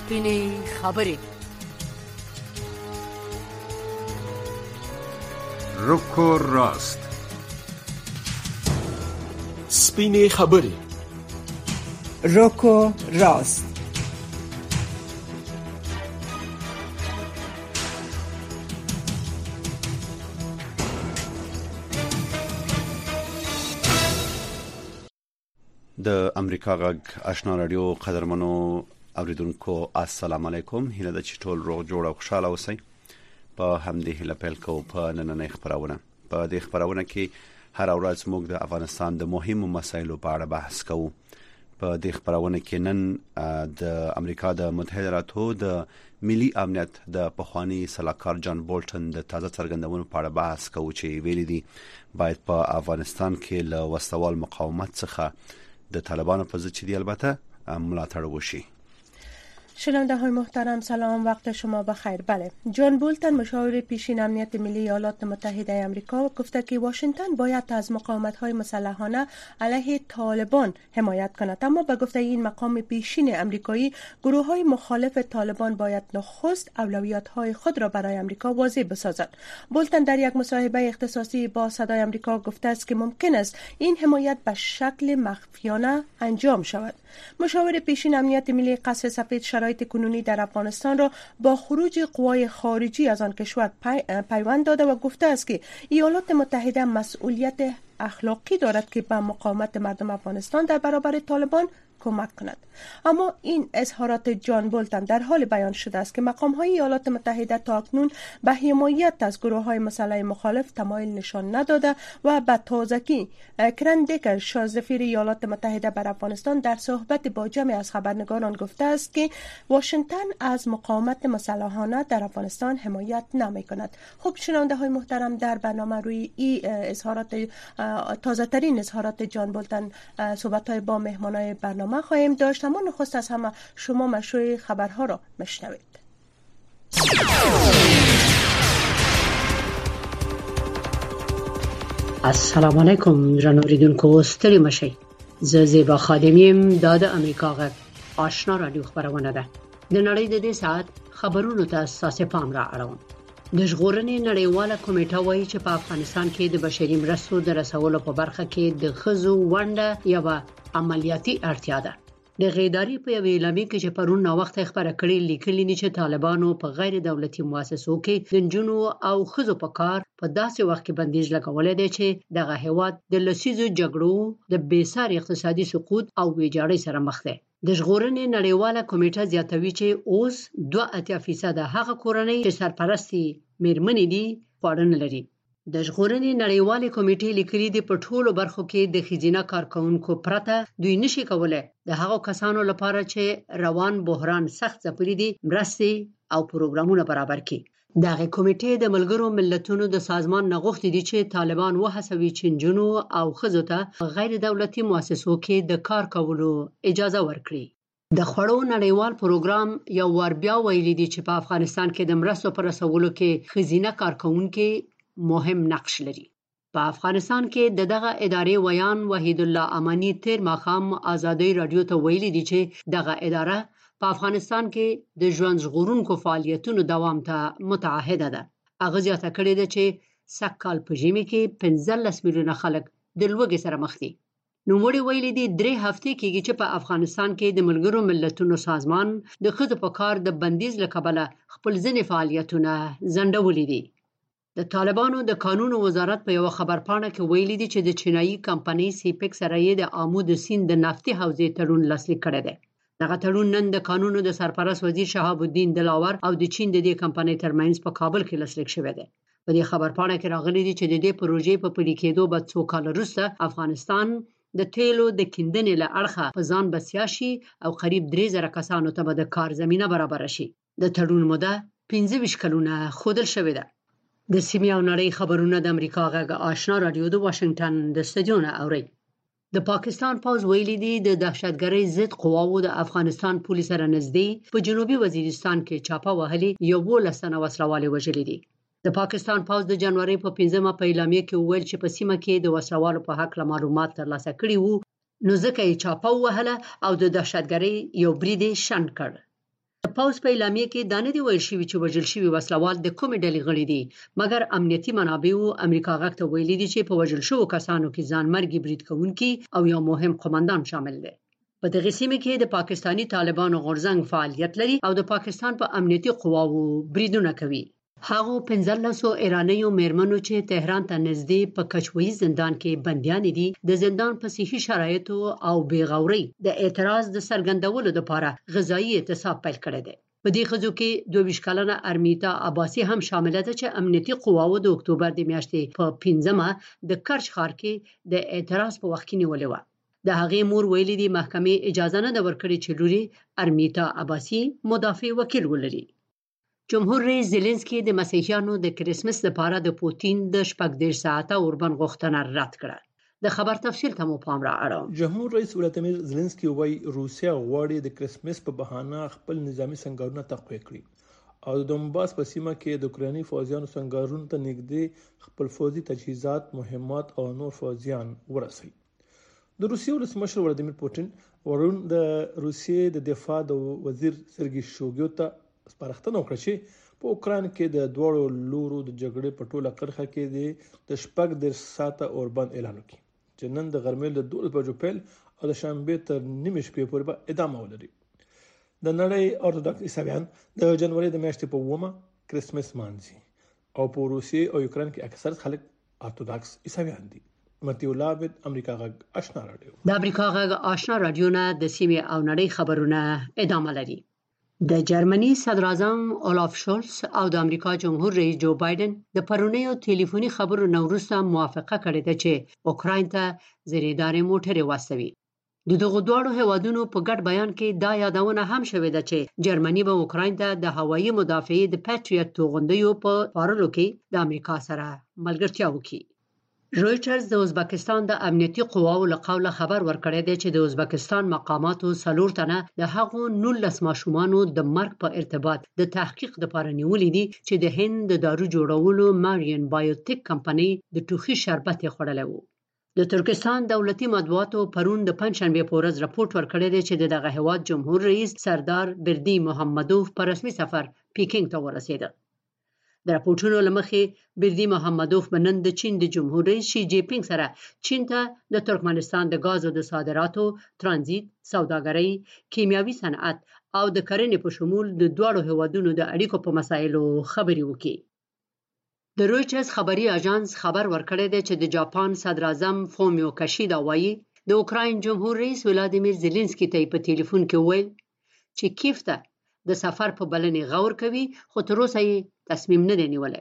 سپینې خبرې. روکو راست. سپینې خبرې. روکو راست. د امریکا غږ آشنا رادیو قدرمنو اوریدونکو السلام علیکم. هیله ده چې ټول روغ جوړ او خوشاله اوسئ. په همدې هیله پیل کوو په نننۍ خبرونه. په دې خبرونه کې هر ورځ موږ د افغانستان د مهمو مسایلو په اړه بحث کوو. په دې خبرونه کې نن د امریکا د متحده ایالاتو د ملي امنیت د پخوانی سلاکار جان بولټن د تازه څرګندونو په اړه بحث کوو چې ویلي دي باید په افغانستان کې له وسوال مقاومت څخه د طالبانو په ضد چې دی البته ملاتړ وشي. شنونده های محترم سلام، وقت شما بخیر. بله، جان بولتن مشاور پیشین امنیت ملی ایالات متحده آمریکا گفته که واشنگتن باید از مقاومت های مسلحانه علیه طالبان حمایت کند، اما به گفته این مقام پیشین آمریکایی گروه های مخالف طالبان باید نخست اولویت های خود را برای آمریکا واضح بسازند. بولتن در یک مصاحبه اختصاصی با صدای آمریکا گفته است که ممکن است این حمایت به شکل مخفیانه انجام شود. مشاور پیشین امنیت ملی قصر سفید شرایط کنونی در افغانستان را با خروج قوای خارجی از آن کشور پیوند داده و گفته است که ایالات متحده مسئولیت اخلاقی دارد که به مقاومت مردم افغانستان در برابر طالبان کمک کند. اما این اظهارات جان بولتن در حال بیان شده است که مقام‌های ایالات متحده تاکنون به حمایت از گروه‌های مسلح مخالف تمایل نشان نداده و به تازگی کرن دیکر سفیر ایالات متحده بر افغانستان در صحبت با جمعی از خبرنگاران گفته است که واشنگتن از مقاومت مسلحانه در افغانستان حمایت نمی‌کند. خب شنونده‌های محترم، در برنامه روی این اظهارات تازه‌ترین اظهارات جان بولتن صحبت‌های با مهمانان برنامه خواهیم داشت، اما نخست از همه شما مشروع خبرها را مشنوید. السلام علیکم درنو اوریدونکو، ستړي مشئ. زه زیبا خادمیم. دا د امریکا غږ آشنا رادیو خبرونه ده. د نړۍ د دې ساعت خبرونو ته ستاسو پام را اړوم. د ژغورنې نړیواله کمیټه وایي چې په افغانستان کې د بشري مرستو د رسولو په برخه کې د ښځو ونډه یوه عملیاتي اړتیا ده. د غیداری په یوې اعلامیه کې چې پرون ناوخته خبره کړې لیکلي دي چې طالبانو په غیر دولتي مؤسسو کې د نجونو او ښځو په کار په داسې وخت کې بندیز لګولې دی چې دغه هیواد د لسیزو جګړو د بېساري اقتصادي سقوط او ویجاړۍ سره مخ دی. د ژغورنې نړیواله کمیټه زیاتوي چې اوس 2% هغه کورنۍ چې سرپرستي میرمنې دي خواړه نه لري. د ژغورنې نړیوالې کمیټې لیکلي دي په ټولو برخو کې د ښځینه کارکونکو پرته دوی نشي کولای د هغو کسانو لپاره چې روان بحران سخت ځپلي دي مرستې او پروګرامونه برابر کړي. دغه کمیټې د ملګرو ملتونو د سازمان نه غوښتي دي چې طالبان وهڅوي چې نجونو او ښځو ته په غیر دولتي مؤسسو کې د کار کولو اجازه ورکړي. د خوړو نړیوال پروګرام یو وار بیا ویلي دي چې په افغانستان کې د مرستو پر رسولو کې ښځینه کارکونکي مهم نقش لري. په افغانستان کې دغه ادارې ویان وحید الله امانی تیر ماښام آزادۍ رادیو ته ویلي دي چې دغه اداره په افغانستان کې د ژوند ژغورونکو فعالیتونو دوام ته متعهده ده. هغه زیاته کړې ده چې سږکال په ژمي کې 15 میلیونه خلک د لوږې سره مخ دي. نوموړي ویلي دي 3 هفتې کېږي چې په افغانستان کې د ملګرو ملتونو سازمان د ښځو په کار د بندیز له کبله خپل ځینې فعالیتونه ځنډولي دي. د طالبانو د قانونو وزارت په یو خبرپاڼه کې ویلي دي چې د چینایي کمپنۍ سیپک سره یې د آمو د سیند د نفتي حوزې تړون لاسلیک کړی دی. دغه تړون نن د قانونو د سرپرست وزیر شهاب الدین دلاور او د چین د دې کمپنۍ ترمنځ په کابل کې لاسلیک شوی دی. په دې خبرپاڼه کې راغلي دي چې د دې پروژې په پلي کېدو به څو کال وروسته افغانستان د تیلو د کیندنې له اړخه په ځان بسیا شي او قریب 3000 کسانو ته به د کار زمینه برابر شي. د تړون موده 25 کلونه ښودل شوې ده. د سیمې او نړۍ خبرونه د امریکا غږ آشنا رادیو د واشنگټن د استودیو نه اوري. د پاکستان پوز ویلي دي د دهشتګرۍ ضد قواوو د افغانستان پولیس سره نږدې په جنوبي وزیرستان کې چاپه وهلي 11 تنه وسلوال وژلي دي. د پاکستان پوز د جنوري په 15مه په اعلامیه کې وویل چې په سیمه کې د وسلوالو په حق معلومات ترلاسه کړي وو، نو ځکه یې چاپه وهله او د دهشتګرۍ یو برید شنډ کړ. پاوز په اعلامیه کې دانه دی ویل شوی چې وژل شوی وسلوال د کومې ډلې غړي دي، مګر امنیتي منابعو امریکا غږ ته ویلي دي چې په وژل شوو کسانو کې ځانمرګي برید کوونکي او یو مهم قومندان شامل دي. په دغه سیمه کې د پاکستانی طالبانو غورځنګ فعالیت لري او د پاکستان په امنیتي قواوو بریدونه کوي. هغه 1500 ایرانیو میرمنو چې تهران ته نږدې په کچوي زندان کې بنديان دي د زندان په صحي شرایطو او بیغوري د اعتراض د څرګندولو لپاره غذایی اعتصاب پیل کړی دی. په دې خزو کې 22 کلنه ارمیتا عباسی هم شامل ده چې امنیتي قواوو د اکتوبر د میاشتې په 15مه د کرچ ښار کې د اعتراض په وخت کې نیولې و. د هغې مور ویلي دي محکمې اجازه نه ورکړي چې لوري ارمیتا عباسی مدافع وکیل ولري. جمهور رئیس زيلنسکي د مسیحیانو د کریسمس لپاره د پوتین د 14 ساعته اوربند غوښتنه رد کړه. د خبر تفصیل ته مو پام را اړوم. جمهور رئیس ولادیمیر زيلنسکي وایي روسیا غواړي د کریسمس په بهانه خپل نظامی سنگارونه تقویه کړي او د دونباس په سیمه کې د اوکراني فوجیانو سنگارونو ته نږدې خپل فوجي تجهیزات، مهمات او نور فوجیان ورسوي. د روسیې ولسمشر ولادیمیر پوتین ورون د روسیې د دفاع د وزیر سرګي شوګیو ته سپارښتنه وکړه چې په اوکران کې د دوړو لورو د جګړې په ټوله کرخه کې د 14 ساعته اوربند اعلان وکړي چې نن د غرمې له 2 بجو پیل او د شنبه تر نیمه شپې پورې به ادامه ولري. د نړۍ اورتودوکس عیسویان د جنوري د میاشتې په 1مه کریسمس مانځي او په روسیې او اوکران کې اکثر خلک اورتودوکس عیسویان دي. متي الله عبد امریکا غږ آشنا رادیو. د امریکا غږ آشنا رادیو نه د سیمې او نړۍ خبرونه ادامه لري. د جرمني صدر اعظم اولاف شولز او د امریکا جمهور رئیس جو بایدن د پرونیو ټلیفوني خبرو وروسته موافقه کړې ده چې اوکراین ته زریدارې موټرې واستوي. دغه دوه هیوادونو په ګډ بیان کې دا یادونه هم شوې ده چې جرمني به اوکراین ته د هوایي مدافعې د پټریټ توغندیو په پارلو کې د امریکا سره ملګرتیا وکړي. رویټرز د ازبکستان د امنیتي قواو له قوله خبر ورکړی دی چې د ازبکستان مقاماتو 4 تنه د هغو 19 ماشومانو د مرګ په ارتباط د تحقیق لپاره نیولې دي چې د هند د دارو جوړولو مارین بایوټیک کمپنۍ د ټوخي شربت خورلې وو. د ترکستان دولتي مطبوعاتو پرون د پنځشنبه په ورځ راپورټ ورکړی دی چې دغه هیواد جمهور رئیس سردار بردی محمدوف په رسمي سفر پیکینګ ته ورسېد. د راپورټونو لمخې بردی محمدوف نن د چین د جمهور رئیس شي جی پینګ سره چین ته د ترکمنستان د غازو د صادراتو، ترانزیت، سوداګرۍ، کیمیاوي صنعت او د کرنې په شمول د دوه هیوادونو د اړیکو په مسایلو خبرې وکړي. د رویټرز خبري اژانس خبر ورکړی دی چې د جاپان صدر اعظم فومیو کشیدا وایي د اوکراین جمهور رئیس ولادیمیر زيلنسکي ته په ټلیفون کې وویل چې کیف ته د سفر په بلنې غور کوي، خو تر اوسه یې تصمیم نه دی نیولی.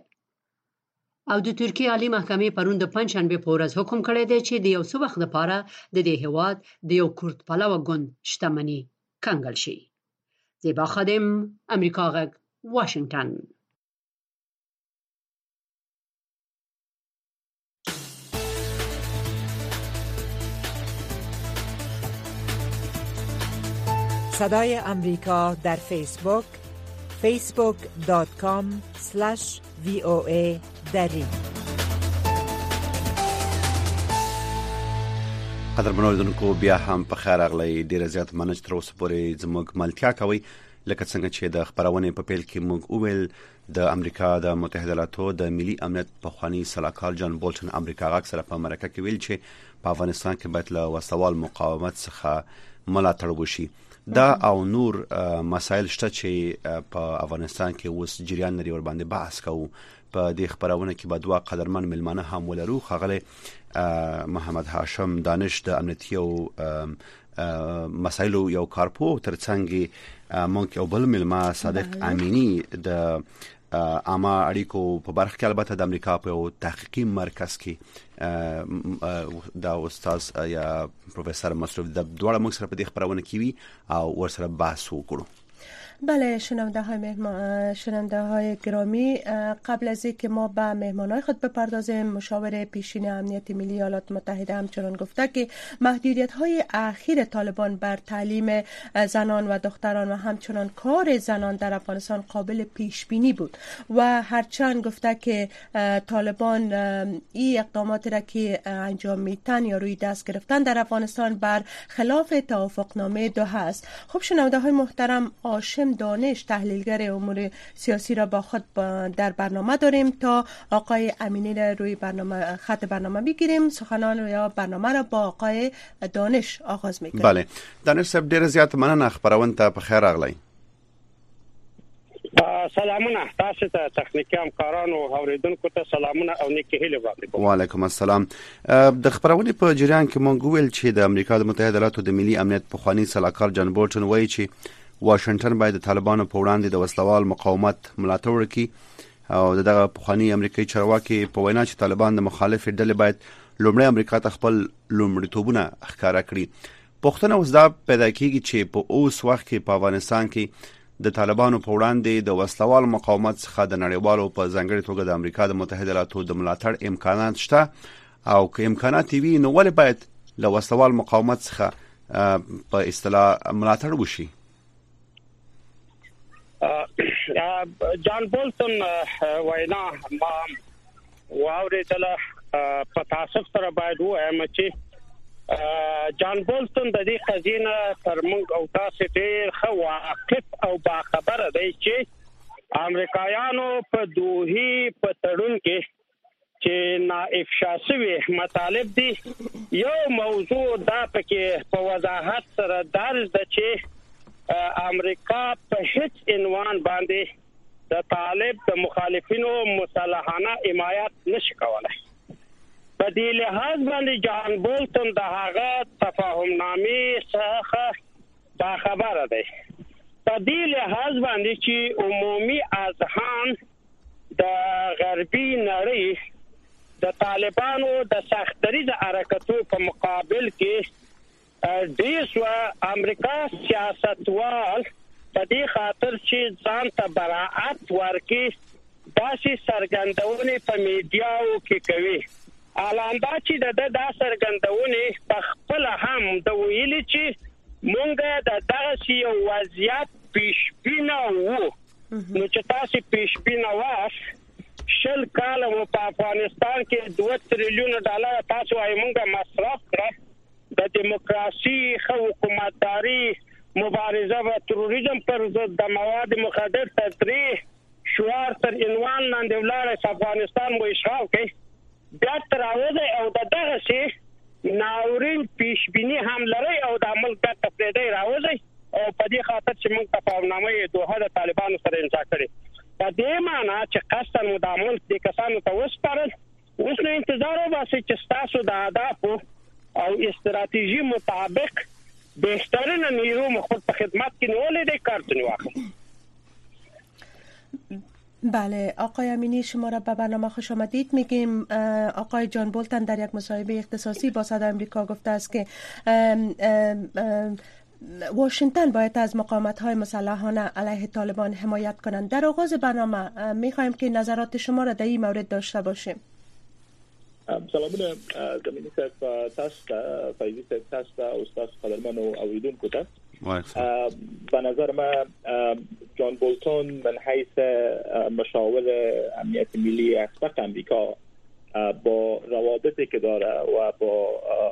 او د ترکیه عالی محکمې پرون د پنځشنبه په ورځ حکم کړی دی چې د یو څه وخت لپاره د دې هیواد د یو کورد پلوه ګوند شتمنۍ کنګل شي. زیبا خادم، امریکا غږ، واشنگټن. صدای امریکا در فیسبوک facebook.com/VOA دری. قدرمنو لیدونکو بیا هم په خیر اغلی ډیر زیات مننه تر اوسه پورې زموږ ملتیا کوي. لکه څنګه چې د خبرونه په پیل کې موږ وویل د امریکا د متحده ایالاتو د ملي امنیت پخوانی سلاکار جان بولټن امریکا غاک سره په امریکا کې ویل چې په افغانستان کې باید له وسوال مقاومت څخه ملاتړ وشي. دا او نور مسایل شته چې په افغانستان کې اوس جریان لري ور باندې بحث کوو. په دې خبرونه کې به دوه قدرمن ملمانه هم ولرو. خغله محمد هاشم دانش د امنیتي او مسایلو یو کارپو ترڅنګ مونږ یو بل ملما صادق امینی د اما اړیکو په برخه کې البته د امریکا په تحقیقي مرکز کې دا استاد یا پروفیسور مصرف د دوړه موږ سره په دې خبرونه کې وی او ورسره بحث وکړو. بله شنونده های گرامی، قبل از اینکه ما به مهمانای خود بپردازیم، مشاور پیشین امنیت ملی ایالات متحده همچنان گفته که محدودیت های اخیر طالبان بر تعلیم زنان و دختران و همچنان کار زنان در افغانستان قابل پیش بینی بود و هرچند گفته که طالبان این اقدامات را که انجام میتن یا روی دست گرفتن در افغانستان بر خلاف توافقنامه دوحه است. خب شنونده های محترم، هاشم هاشم دانش تحلیلگر امور سیاسی را با خود در برنامه داریم تا آقای امینی را روی خط برنامه بگیریم. سخنان یا برنامه را با آقای دانش آغاز میکنیم. بله دانش صاحب ډیر زیات مننه خبرونه ته په خیر راغلی. سلامونه تاسو ته تخنیکی همکارانو او اوریدونکو ته سلامونه او نیکی هیله وړاندې کوم. وعلیکم السلام. د خبرونې په جریان کې مونږ ویل چې د امریکا د متحده ایالاتو د ملي امنیت پخوانی سلاکار جان بولټن وایي چې واشنگټن باید د طالبانو په وړاندې د وسلوال مقاومت ملاتړ وکړي او دغه پخوانی امریکایي چارواکي په وینا چې طالبان د مخالف ډلې باید لومړی امریکا ته خپل لومړیتوبونه ښکارا کړي. پښتنه اوس دا پیدا کیږي چې په اوس وخت کې په افغانستان کې د طالبانو په وړاندې د وسلوال مقاومت څخه د نړیوالو په ځانګړي توګه د امریکا د متحده ایالاتو د ملاتړ امکانات شته او که امکانات وي نو ولې باید له وسلوال مقاومت څخه په اصطلاح ملاتړ وشي؟ جان بولټن وینا ما واورېدله په تاسف سره باید وایم چې جان بولټن د دې قضیه تر موږ او تاسو ډېر ښه واقف او باخبره دی چې امریکایانو په دوحې په تړون کې چې ناافشا شوی مطالب دي یو موضوع دا پکې په وضاحت سره درج ده چې امریکا په هیڅ عنوان باندې د طالب د مخالفینو مصالحانه حمایت نشي کولای. په دې لحاظ باندې جان بولټن د هغه تفاهم نامې څخه باخبره دی. په دې لحاظ باندې چې عمومي اذهان د غربي نړۍ د طالبانو د سختریز حرکتو په مقابل کې دیس و امریکا سیاستوال په دې خاطر چې ځان ته براءت ورکړي داسې سرګندونې په میډیاو کې کوي. اعلان دا چې د سرګندونې په خپل هم د ویلي چې مونږ د دغه یو وضعیت پیشبینه وو نو چې تاسو پیشبینه واس شل کال په افغانستان کې 2 تریلیون ډالر تاسو یې مونږه مصرف کړ د دیموکراسي خو حکومتداري مبارزه و تروریزم پر ضد د مواد مخدر تطریح شعار تر عنوان لاندې ولاړ افغانستان مو اشراف کوي بیا تر اوسه او دغه شی ناورین پیشبینی هم لري او د عمل ګټه پرې راوځي او په دې خاطر چې موږ تفاهمنامه دوه د طالبانو سره امضا کړې. په دې معنی چې قصداً مدامل د کسانو ته وسپارل اوس نو انتظار وباسي چې تاسو د اهداف او استراتیژي مطابق بهترین نیرو مخ په خدمت کې نیولې د کارتونی واخلي. بله آقای امینی شما را به برنامه خوش آمدید میگیم. آقای جان بولتن در یک مصاحبه اختصاصی با صدای آمریکا گفته است که واشنگتن باید از مقاومت‌های مسلحانه علیه طالبان حمایت کنند. در آغاز برنامه می‌خوایم که نظرات شما را در این مورد داشته باشیم. سلامونه زمینی صاحب تاسو فایزی صاحب تاسو استاد قدرمن او اوریدونکو ته به نظر من جان بولتون من حیث مشاور امنیت ملی اسبق امریکا با روابطی که داره و با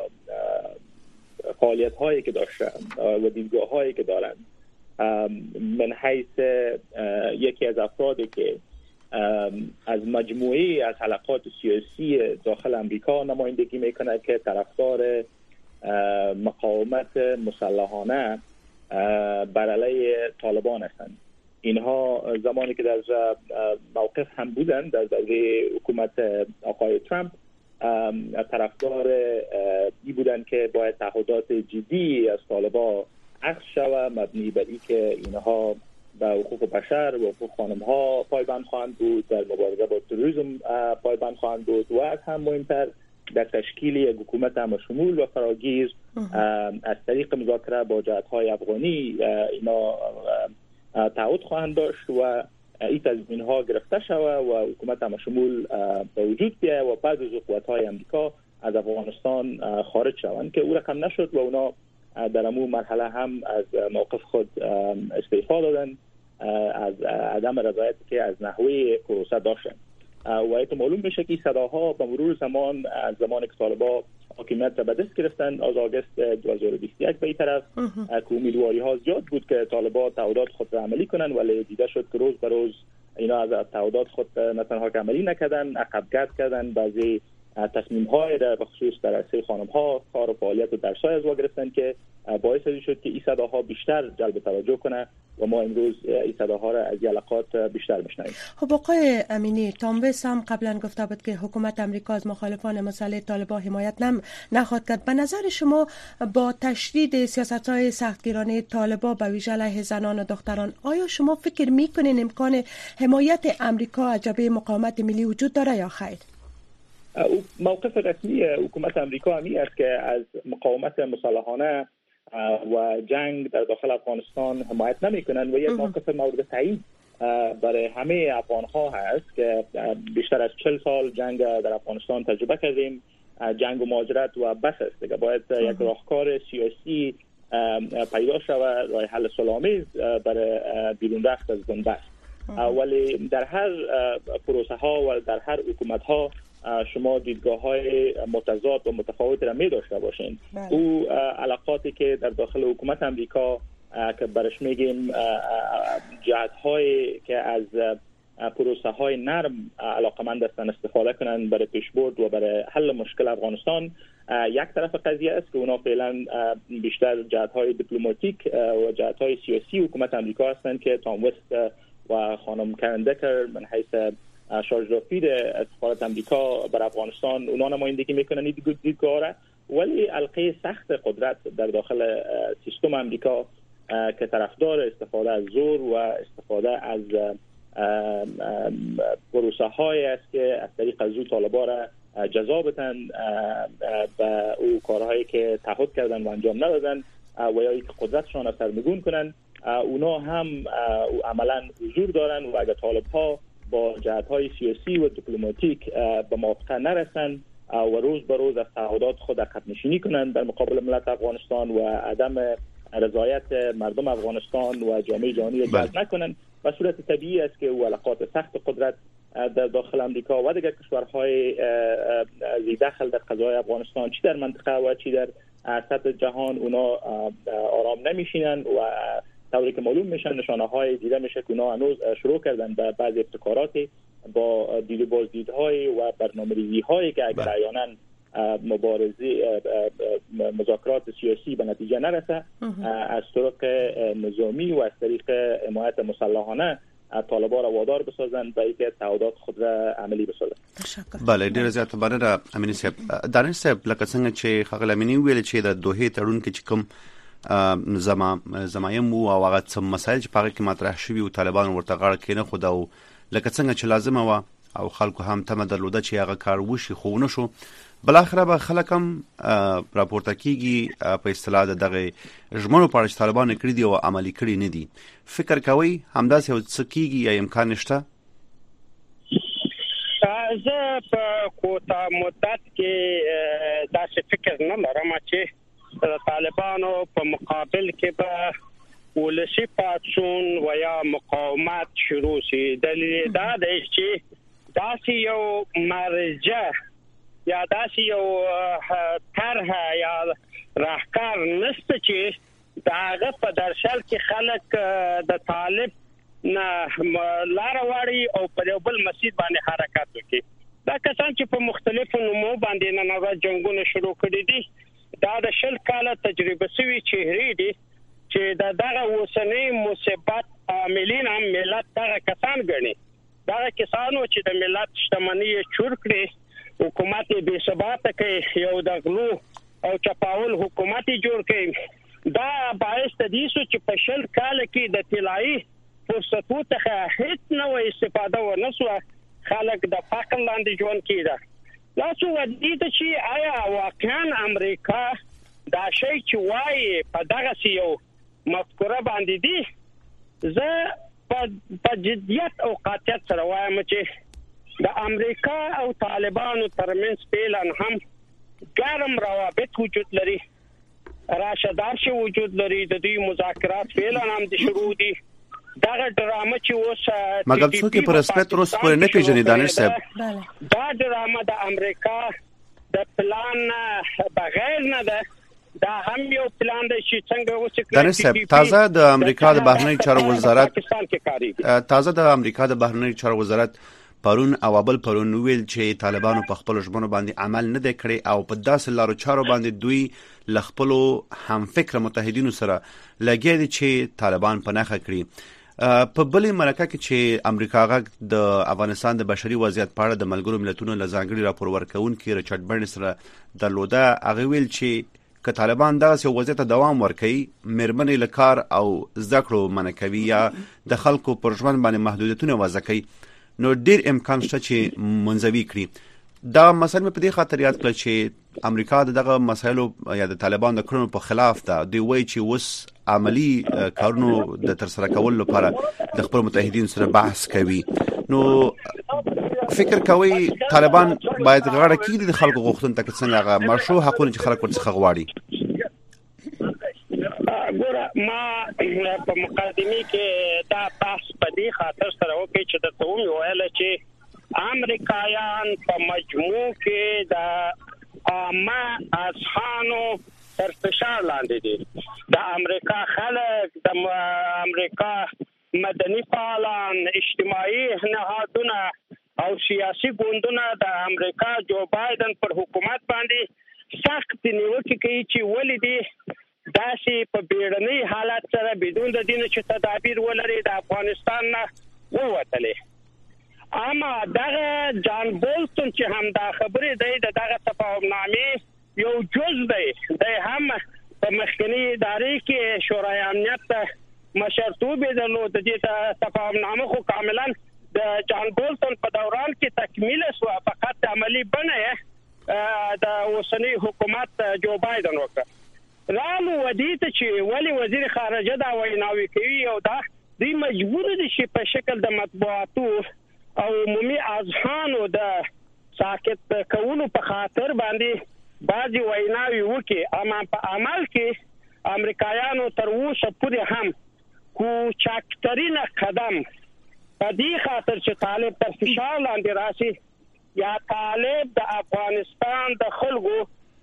فعالیت هایی که داشته و دیدگاه هایی که دارن من حیث یکی از افرادی که از مجموعی از حلقات سیاسی داخل امریکا نمایندگی میکنه که طرفدار مقاومت مسلحانه بر علیه طالبان هستند. اینها زمانی که در موقف هم بودند در دوره حکومت آقای ترامپ طرفدار ای بودند که باید تعهدات جدی از طالبان اخذ شود مبنی بر اینکه اینها به حقوق بشر و حقوق خانم‌ها پایبند خواهند بود، در مبارزه با تروریسم پایبند خواهند بود و از هم مهمتر در تشکیل یک حکومت همشمول و فراگیر از طریق مذاکره با جهت‌های افغانی اینا تعهد خواهند داشت و این تضمین‌ها گرفته شود و حکومت همشمول به وجود بیاید و بعد از قوت‌های امریکا از افغانستان خارج شوند که او رقم نشد و اونا در امور مرحله هم از موقف خود استعفا دادن از عدم رضایتی که از نحوه پروسه داشتن و ایتون معلوم میشه که صداها به مرور زمان از زمان که طالبان حاکمیت را به دست گرفتن از آگوست 2021 به این طرف که امیدواری ها زیاد بود که طالبان تعهدات خود را عملی کنن، ولی دیده شد که روز به روز اینا از تعهدات خود نه تنها عملی نکردن، عقب گرد کردن، بعضی تصمیم های را به خصوص در عرصه خانم ها کار و فعالیت و درس‌های از وا گرفتن که باعث شد که این صداها بیشتر جلب توجه کنه و ما امروز این صداها را از یلقات بیشتر بشنویم. خب آقای امینی، تاموس هم قبلا گفته بود که حکومت امریکا از مخالفان مسئله طالبان حمایت نخواهد کرد. به نظر شما با تشدید سیاست‌های سختگیرانه طالبان به ویژه علیه زنان و دختران، آیا شما فکر می‌کنین امکان حمایت امریکا از جبهه مقاومت ملی وجود داره یا خیر؟ موقف رسمی حکومت امریکا همی است که از مقاومت مسلحانه و جنگ در داخل افغانستان حمایت نمی‌کنند و یک موقف مورد تایید برای همه افغان‌ها هست که بیشتر از 40 سال جنگ در افغانستان تجربه کردیم. جنگ و مهاجرت و بس است که باید یک راهکار سیاسی پیدا شود، راه حل صلح‌آمیز برای بیرون رفت از دنباس. ولی در هر پروسه ها و در هر حکومت ها شما دیدگاه های متضاد و متفاوت را می داشته باشین. او علاقاتی که در داخل حکومت امریکا که برش میگیم جهت هایی که از پروسه های نرم علاقمند هستند استفاده کنند برای پیشبرد و برای حل مشکل افغانستان، یک طرف قضیه است که اونا فعلا بیشتر جهت های دیپلماتیک و جهت های سیاسی حکومت امریکا هستند که تام وست و خانم کارن دکر من حیث شارژ دافید سفارت امریکا بر افغانستان اونا نمایندگی میکنن این دیدگاه را، ولی حلقه سخت قدرت در داخل سیستم امریکا که طرفدار استفاده از زور و استفاده از پروسه های است که از طریق از او طالبان را جزا بدن و او کارهایی که تعهد کردن و انجام ندادن و یا که قدرتشان را سرنگون کنن، اونا هم عملا حضور دارن و اگر طالب ها با جهت های سیاسی و دیپلماتیک به موافقه نرسن و روز به روز از تعهدات خود عقب نشینی کنند در مقابل ملت افغانستان و عدم رضایت مردم افغانستان و جامعه جهانی را جلب نکنند، و صورت طبیعی است که او علاقات سخت قدرت در داخل امریکا و دیگر کشورهای ذی دخل در قضای افغانستان چی در منطقه و چی در سطح جهان اونا آرام نمیشینن و طوری که معلوم میشن نشانه های دیده میشه که اونا هنوز شروع کردن به بعضی ابتکاراتی با دید و بازدیدهای و برنامه‌ریزی هایی که اگر احیانا مبارزه مذاکرات سیاسی به نتیجه نرسه از طرق نظامی و از طریق حمایت مسلحانه طالبان را وادار بسازن به اینکه تعهدات خود را عملی بسازن. بله ډیر زیات مننه امینی صاحب. دانش صاحب لکه څنګه چې خغل امینی ویل چې د دوه تړون کې چې کوم زمایم او هغه څه مسایل چې په کې مطرح شوي او طالبان ورته غاړه کېنه خو دا لکه څنګه چې لازمه و او خلکو هم تمه درلوده چې هغه کار وشي خو نه شو، بل اخره به خلک هم راپورته کیږي په اصطلاح دغه ژمنو په اړه چې طالبان کړی دي او عملي کړی نه دي. فکر کوي همداسې څه کیږي یا امکان نشته؟ زه په کوټه مدت کې داسې فکر نه لرم چې طالبانو په مقابل کې به ولسی پاتسون و یا مقاومت شروع شي. دلیل دا دی چې داسې یو مرجع یا داسې یو طرح یا راهکار نشته چې داغه په درشل کې خلک د طالب نه لار واړي او په یو بل مسجد باندې حرکت وکړي. دا کسان چې په مختلفو نومو باندې نن جنگونه شروع کړي دي دا د شل کاله تجربه سوي چهرې دي چې دغه وسنۍ مصیبت عاملین هم ملت دغه کسان ګڼي. دغه کسانو چې د ملت شتمنۍ چور کړي، حکومت بې ثباته کوي، یو د غلو او چپاول حکومت جوړ کړي، دا باعث دي چې په شل کاله کې د طلایي فرصتونو څخه هیڅ نوې استفاده ونشوه، خلک د فقر لاندې ژوند کیده. دا څه ودی چې آیا واقعا امریکا دا شی چې وایي په دغه یو مفکوره باندې دي؟ زه په جدیت او قاطعیت سره وایم چې د امریکا او طالبانو ترمنځ فعلا هم ګرم روابط وجود لري، راشدار شي وجود لري، د دې مذاکرات فعلا هم د شروع دي. دغه ډرامه چې اوس مګر څوک په رسمیت روس پورې نه پیژني دانش صاحب، دا ډرامه د امریکا د پلان بغیر نه ده. دا هم یو پلان دی چې څنګه وڅ دانش صاحب تازه د امریکا د بهرنی چارو وزارت پاکستان کې کاریږي. تازه د امریکا د بهرنی چارو وزارت پرون او بل پرون ویل چې طالبانو په خپل ژمنو باندې عمل نه دی کړی او په داسې لارو چارو باندې دوی لخپلو هم فکر متحدینو سره لګیا دي چې طالبان پناخه کړي. په بلې مرکه کې چې امریکا غږ د افغانستان د بشري وضعیت په اړه د ملګرو ملتونو له ځانګړي راپور ورکونکي ریچارډ برنز سره درلوده، هغه ویل چې که طالبان دغه وضعیت ته دوام ورکوي، مېرمنې له کار او زده کړو منع کوي یا د خلکو پر ژوند باندې محدودیتونه وضع کوي، نو ډیر امکان شته چې منځوي کړي. دا مسله په دې خاطر یاد کړل چې امریکا دغه مسایلو یا د طالبان د کړنو په خلاف ده. دوی وایي چې اوس عملی کارونو د ترسره کولو لپاره د خپل متحدین سره بحث کوي. نو فکر کوي طالبان باید غاړه کېږدي د خلکو غوښتنو ته، څنګه هغه مشروع حقونه چې خلک ورڅخه غواړي. ګوره ما په مقدمه کې دا بحث په دې خاطر سره وکړ چې د توم ویل چې امریکایان په مجموع کې د عامه اذهانو تر فشار لاندې دي. د امریکا خلک، د امریکا مدني فعالان، اجتماعي نهادونه او سیاسي ګوندونه د امریکا جو بایدن پر حکومت باندې سخت نیوکې کوي چې ولې دي داسې په بیړني حالت سره بدون د دین چې تدابیر ولري د افغانستان نه ووتلې. اما دغه جان بولتون چې هم دا خبرې دی دغه تفاهمنامې یو جز دی، د هم په مخکنی ادارې کې شورای امنیت مشرتوب درلود. د دې تفاهمنامه خو کاملا د جان بولتون په دوران کې تکمیل شو، فقط عملی بنه د اوسنی حکومت جو بایدن وکړ. رالو ودیته چې ولی وزیر خارجه دا ویناوي کوي او دا دوی مجبور دي چې په شکل د مطبوعاتو او عمومي اذهانو د ساکت کولو په خاطر باندې بعضي ویناوي وکي، اما په عمل کې امریکایانو تر اوسه پورې هم کوچکترین قدم په دې خاطر چې طالب تر فشار لاندې راشي یا طالب د افغانستان د خلکو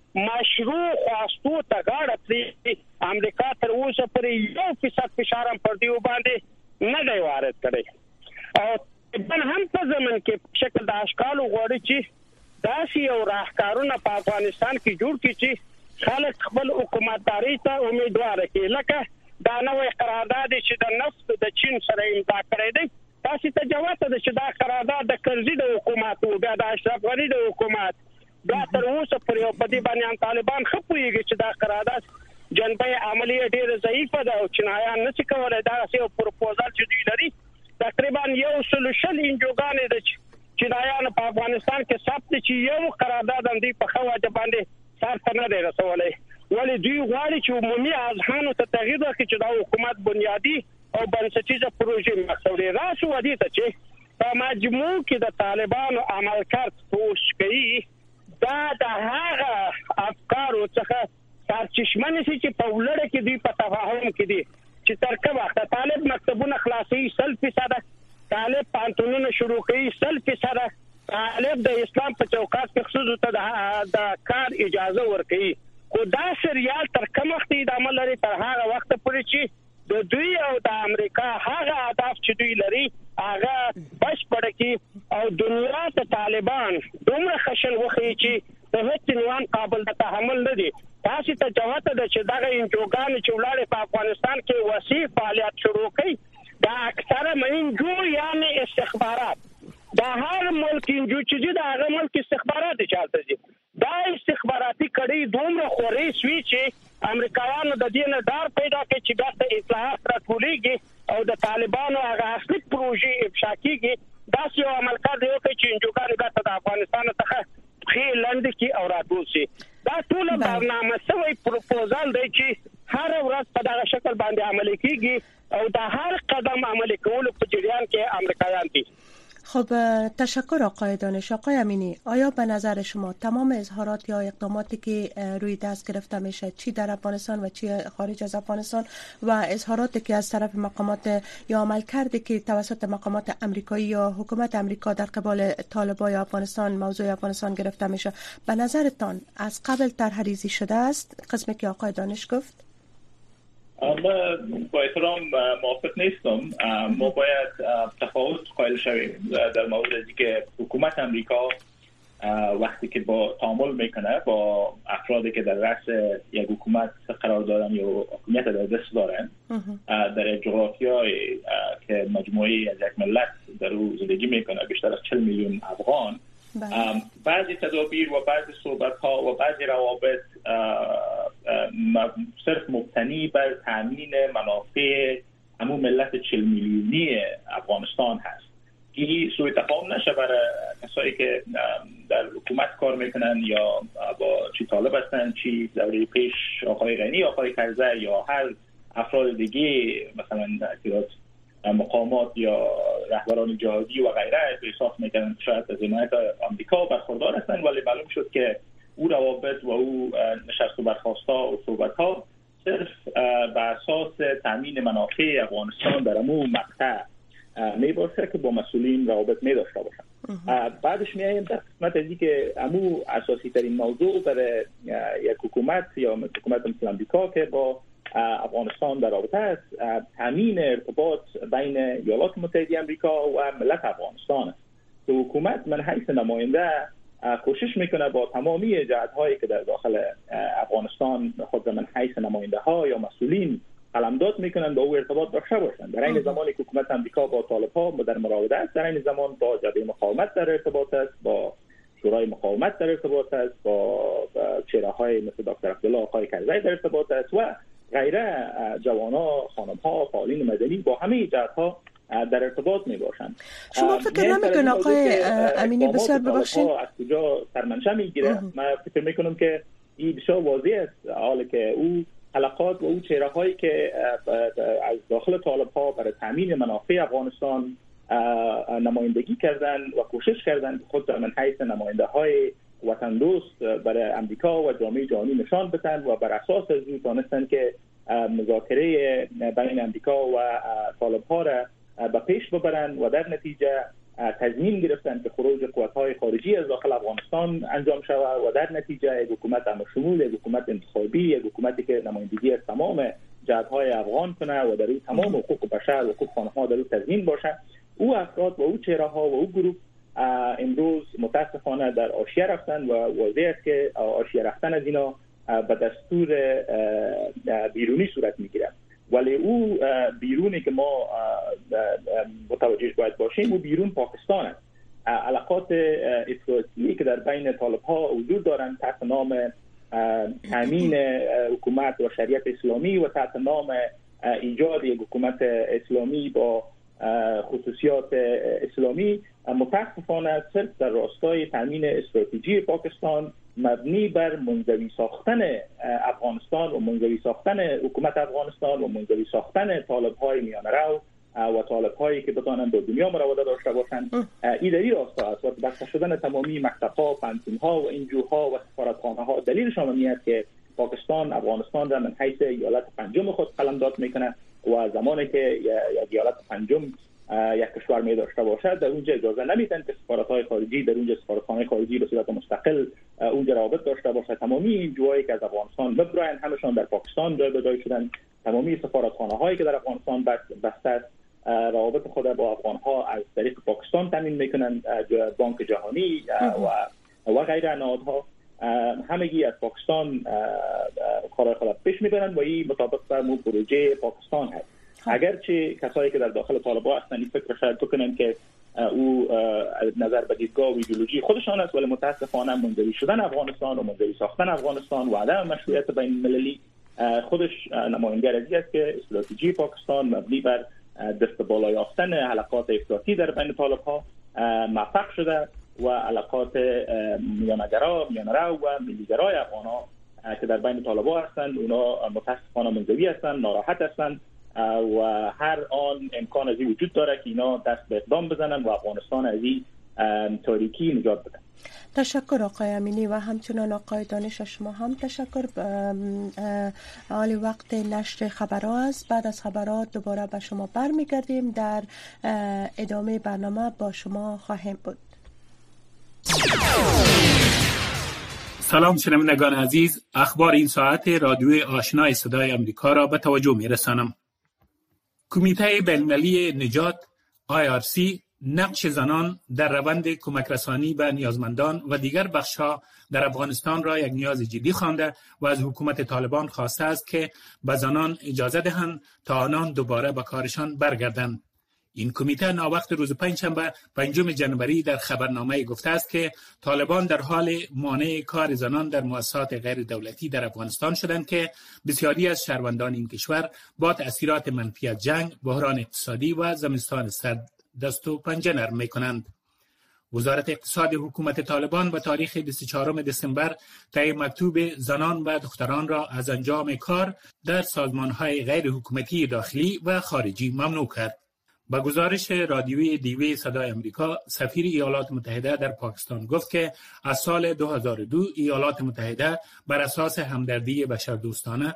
مشروع خواستو ته غاړه پرې امریکا تر اوسه پورې 1% فشار هم پر دیو باندې نه دی وارد کړی. او بل هم په زمن کې شکل د اشکالو غوړي چې داسې یو راهکارونه په افغانستان کې جوړ کړي چې خلک خپل حکومتداري ته امیدوار کړي. لکه دا نوې قرارداد چې د نفت د چین سره امضا کړی دی، تاسو ته جواب ده چې دا قرارداد د کرزي د حکومت او د اشرف غني د حکومت دا تر اوسه پورې په دې باندې طالبان خپويږي چې دا قرارداد جنبه عملی ډیره ضعیفه ده او چینایان نشي کولای دا یو پروپوزال چې دوی لري تقریبا یو سولوشن انجوګان د چینایان په افغانستان کې ثبت چې یو قرارداد هم دی په خواجه باندې سره نه دی رسولای. ولی دوی غواړي چې عمومي اذهانو ته تغییر ورکړي چې دا حکومت بنیادی او بنسټیزه پروژې مخاوري راسو ودی ته چې په مجموع کې د طالبانو عمل کړ توش کوي. دا د هغه افکارو څخه سرچشمه نشي چې په ولړ کې دی په تفاهم کې دی چې تر کومه وخت طالب مکتبونه خلاصي 100%، طالب پانتونونه شروع کوي 100%، طالب د اسلام په چوکاټ کې خصوصا ته د کار اجازه ورکړي. خو دا سریال تر کومه وخت د عمل لري تر هغه وخت پورې چې د دوی او د امریکا هغه اهداف چې دوی لري هغه بشپړ کی او دنیا ته طالبان دومره خشن وخی چې د هیڅ عنوان قابل د تحمل نه دي. تاسو ته جواب ده چې دغه انجوګان چې ولاړ په افغانستان کې وسیع فعالیت شروع کړي دا اکثره منجو یعنی استخبارات دا هر ملک انجو چې دا هغه ملک استخبارات چالتي دي. دا استخباراتي کړي دومره خوري سوي چې امریکایانو د دې نه ډار پیدا کړي چې دا اصلاحات راټولېږي او د طالبانو هغه اصلي پروژې افشا کیږي. دا یو عمل کار دی چې انجوګان د افغانستان څخه خې لاندې کی او راټول شي. دا ټول برنامه سوی پروپوزال دی چې هر ورځ په دغه شکل باندې عملي کیږي او دا هر قدم عملي کول په جریان کې امریکایان دي. خب تشکر آقای دانش. آقای امینی، آیا به نظر شما تمام اظهارات یا اقداماتی که روی دست گرفته میشه، چی در افغانستان و چی خارج از افغانستان، و اظهاراتی که از طرف مقامات یا عملکردی که توسط مقامات امریکایی یا حکومت امریکا در قبال طالبای افغانستان، موضوع افغانستان گرفته میشه، به نظرتان از قبل طرح‌ریزی شده است؟ قسمی که آقای دانش گفت. ما با احترام موافق نیستم. ما باید تفاوت قائل شویم در مورد اینکه که حکومت امریکا وقتی که با تعامل میکنه با افرادی که در رأس یک حکومت قرار دارن یا حکومت در دست دارن در جغرافیای که مجموعی از یک ملت در او زندگی میکنه، بیشتر از 40 میلیون افغان، بعضی تدابیر و بعضی صحبت ها و بعضی روابط صرف مبتنی بر تامین منافع همون ملت 40 میلیونی افغانستان هست که سوء تفاهم نشه برای کسایی که در حکومت کار میکنن یا با چی طالب هستن، چی دوره پیش آقای غنی، آقای کرزی یا هر افراد دیگه مثلا مقامات یا رهبران جهادی و غیره احساس میکنن شاید از حمایت آمریکا برخوردار هستن، ولی معلوم شد که او روابط و او نشست و برخاست‌ها و صحبت‌ها صرف بر اساس تامین منافع افغانستان در امو مقطع میباشه که با مسئولین روابط میداشته باشن. بعدش میایم در قسمت از که امو اساسی ترین موضوع برای یک حکومت یا حکومت مثل آمریکا که با افغانستان در رابطه است، تامین ارتباط بین ایالات متحده آمریکا و ملت افغانستان است. که حکومت من حیث نماینده کوشش میکنه با تمامی جهت‌هایی که در داخل افغانستان خود من حیث نماینده ها یا مسئولین قلمداد میکنن با او ارتباط داشته باشن. در این زمانی که حکومت آمریکا با طالب‌ها در مراوده است، در این زمان با جبهه مقاومت در ارتباط است، با شورای مقاومت در ارتباط است، با چهره‌های مثل دکتر عبدالله آقای کرزی در ارتباط است و غیره جوان‌ها، خانم‌ها، فعالین مدنی با همه جهت‌ها در ارتباط می باشند. شما فکر نمی‌کنید آقای امینی بسیار ببخشید از کجا سرمنشأ میگیره؟ من فکر میکنم که این بسیار واضح است، حالا که او علاقات و او چهره‌هایی که از داخل طالب‌ها برای تامین منافع افغانستان نمایندگی کردن و کوشش کردن خود من حیث نماینده‌های وطن دوست برای امریکا و جامعه جهانی نشان بدن و بر اساس از او دانستن که مذاکره بین امریکا و طالب‌ها را به پیش ببرن و در نتیجه تضمین گرفتن که خروج قوت‌های خارجی از داخل افغانستان انجام شود و در نتیجه یک حکومت همشمول، یک حکومت انتخابی، یک حکومتی که نمایندگی از تمام جهت‌های افغان کنه و در این تمام حقوق بشر و حقوق خانه‌ها در این تضمین باشه. او افراد و او چهره‌ها و او گروه امروز متاسفانه در آشیه رفتن و واضح است که آشیه رفتن از اینا به دستور بیرونی صورت میگیره. ولی او بیرونی که ما متوجه باید باشیم، او بیرون پاکستان است. علاقات افراطی که در بین طالب‌ها وجود دارند تحت نام تامین حکومت و شریعت اسلامی و تحت نام ایجاد یک حکومت اسلامی با خصوصیات اسلامی، متاسفانه صرف در راستای تامین استراتژی پاکستان مبنی بر منزوی ساختن افغانستان و منزوی ساختن حکومت افغانستان و منزوی ساختن طالب‌های میانه‌رو و طالب‌هایی که بتوانند با دنیا مراوده داشته باشند، این در این راستا است و بسته شدن تمامی مکتب‌ها، پانتون‌ها و انجوها و سفارتخانه‌ها دلیلش همین است که پاکستان افغانستان را من حیث ایالت پنجم خود قلمداد میکنه و زمانی که یک ایالت پنجم یک کشور می داشته باشد در اونجا اجازه نمیدن که سفارت‌های خارجی در اونجا سفارتخانه خارجی به صورت مستقل اونجا روابط داشته باشه. تمامی این جوهایی که از افغانستان مبرن همشون در پاکستان جای به جای شدن. تمامی سفارتخانه‌هایی که در افغانستان بسته روابط خود با افغان‌ها از طریق پاکستان تامین میکنن، بانک جهانی و غیره نهادها همگی از پاکستان کارهای خود پیش میبرن و این مطابق با پروژه پاکستان هست. اگرچه کسایی که در داخل طالبان هستن این فکر شاید بکنن که او نظر به دیدگاه و ایدئولوژی خودشان است، ولی متاسفانه منزوی شدن افغانستان و منزوی ساختن افغانستان و عدم مشروعیت بین المللی خودش نمایانگر است که استراتژی پاکستان مبنی بر دست بالا یافتن حلقات افراطی در بین طالب‌ها موفق شده و علاقات میانه‌رو و ملی‌گرای افغان‌ها که در بین طالبان هستند اونا متاسفانه منزوی هستند، ناراحت هستند و هر آن امکان از این وجود داره که اینا دست به اقدام بزنن و افغانستان از این تاریکی نجات بدن. تشکر آقای امینی و همچنان آقای دانش، شما هم تشکر. حال وقت نشر خبرها است. بعد از خبرات دوباره به شما برمیگردیم. در ادامه برنامه با شما خواهیم بود. سلام شنوندگان عزیز، اخبار این ساعت رادیوی آشنای صدای امریکا را به توجه می‌رسانم. کمیته بین‌المللی نجات IRC نقش زنان در روند کمک رسانی به نیازمندان و دیگر بخش‌ها در افغانستان را یک نیاز جدی خوانده و از حکومت طالبان خواسته است که به زنان اجازه دهند تا آنان دوباره به کارشان برگردند. این کمیته ناوقت روز پنجشنبه 5 جنوری در خبرنامه گفته است که طالبان در حال مانع کار زنان در مؤسسات غیر دولتی در افغانستان شدند که بسیاری از شهروندان این کشور با تأثیرات منفی از جنگ، بحران اقتصادی و زمستان سرد دست و پنجه نرم می‌کنند. وزارت اقتصاد حکومت طالبان به تاریخ 24 دسامبر طی مکتوب زنان و دختران را از انجام کار در سازمان‌های غیر حکومتی داخلی و خارجی ممنوع کرد. با گزارش رادیویی دیوی صدای امریکا، سفیر ایالات متحده در پاکستان گفت که از سال 2002 ایالات متحده بر اساس همدردی بشردوستانه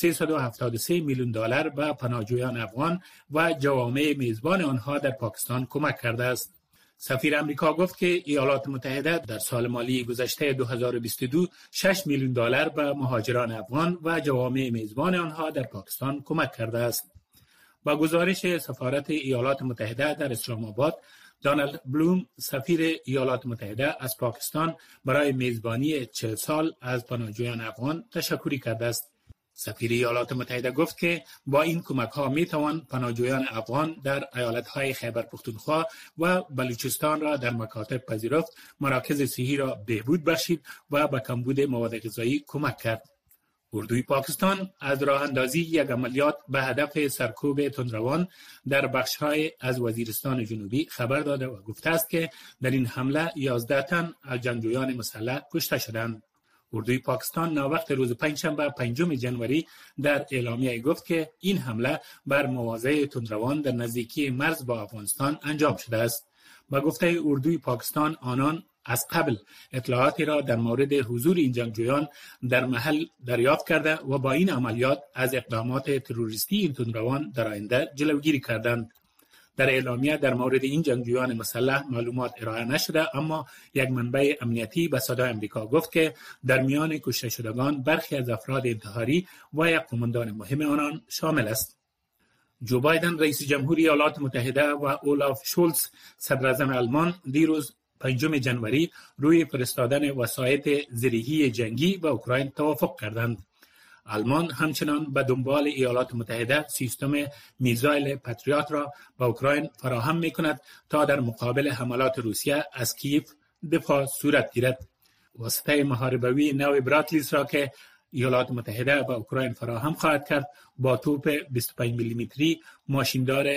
$373 میلیون به پناهجویان افغان و جوامع میزبان آنها در پاکستان کمک کرده است. سفیر امریکا گفت که ایالات متحده در سال مالی گذشته 2022 $6 میلیون به مهاجران افغان و جوامع میزبان آنها در پاکستان کمک کرده است. با گزارش سفارت ایالات متحده در اسلام آباد، دانالد بلوم سفیر ایالات متحده از پاکستان برای میزبانی 40 سال از پناهجویان افغان تشکر کرده است. سفیر ایالات متحده گفت که با این کمک‌ها می‌توان پناهجویان افغان در ایالت‌های خیبر پختونخوا و بلوچستان را در مکاتب پذیرفت، مراکز صحی را بهبود بخشید و به کمبود مواد غذایی کمک کرد. اردوی پاکستان از راه اندازی یک عملیات به هدف سرکوب تندروان در بخش‌های از وزیرستان جنوبی خبر داده و گفته است که در این حمله 11 تن از جنگجویان مسلح کشته شدند. اردوی پاکستان ناوقت روز پنجشنبه 5 جنوری در اعلامیه گفت که این حمله بر مواضع تندروان در نزدیکی مرز با افغانستان انجام شده است. با گفته اردوی پاکستان، آنان از قبل اطلاعاتی را در مورد حضور این جنگجویان در محل دریافت کرده و با این عملیات از اقدامات تروریستی این تندروان در آینده جلوگیری کردند. در اعلامیه در مورد این جنگجویان مسلح معلومات ارائه نشده، اما یک منبع امنیتی به صدای امریکا گفت که در میان کشته شدگان برخی از افراد انتحاری و یک قماندان مهم آنان شامل است. جو بایدن رئیس جمهوری ایالات متحده و اولاف شولز صدر اعظم آلمان دیروز 5 جنوری روی فرستادن وسایط زرهی جنگی به اوکراین توافق کردند. آلمان همچنان به دنبال ایالات متحده سیستم میزایل پاتریوت را به اوکراین فراهم می‌کند تا در مقابل حملات روسیه از کیف دفاع صورت گیرد. واسطه محاربوی نو براتلیس را که ایالات متحده به اوکراین فراهم خواهد کرد با توپ 25 میلیمتری، ماشیندار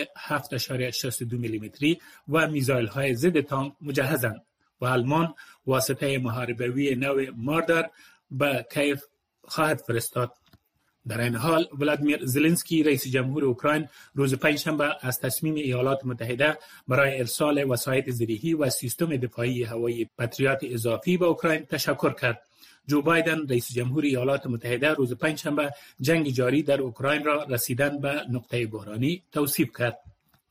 7.62 میلیمتری و میزایل‌های ضد تانک مجهزند و آلمان واسطه محاربوی نو ماردر به کیف خواهد فرستاد. در این حال ولادیمیر زلنسکی رئیس جمهور اوکراین روز پنجشنبه از تصمیم ایالات متحده برای ارسال وسایط زرهی و سیستم دفاعی هوایی پاتریوت اضافی به اوکراین تشکر کرد. جو بایدن رئیس جمهور ایالات متحده روز پنجشنبه جنگ جاری در اوکراین را رسیدن به نقطه بحرانی توصیف کرد.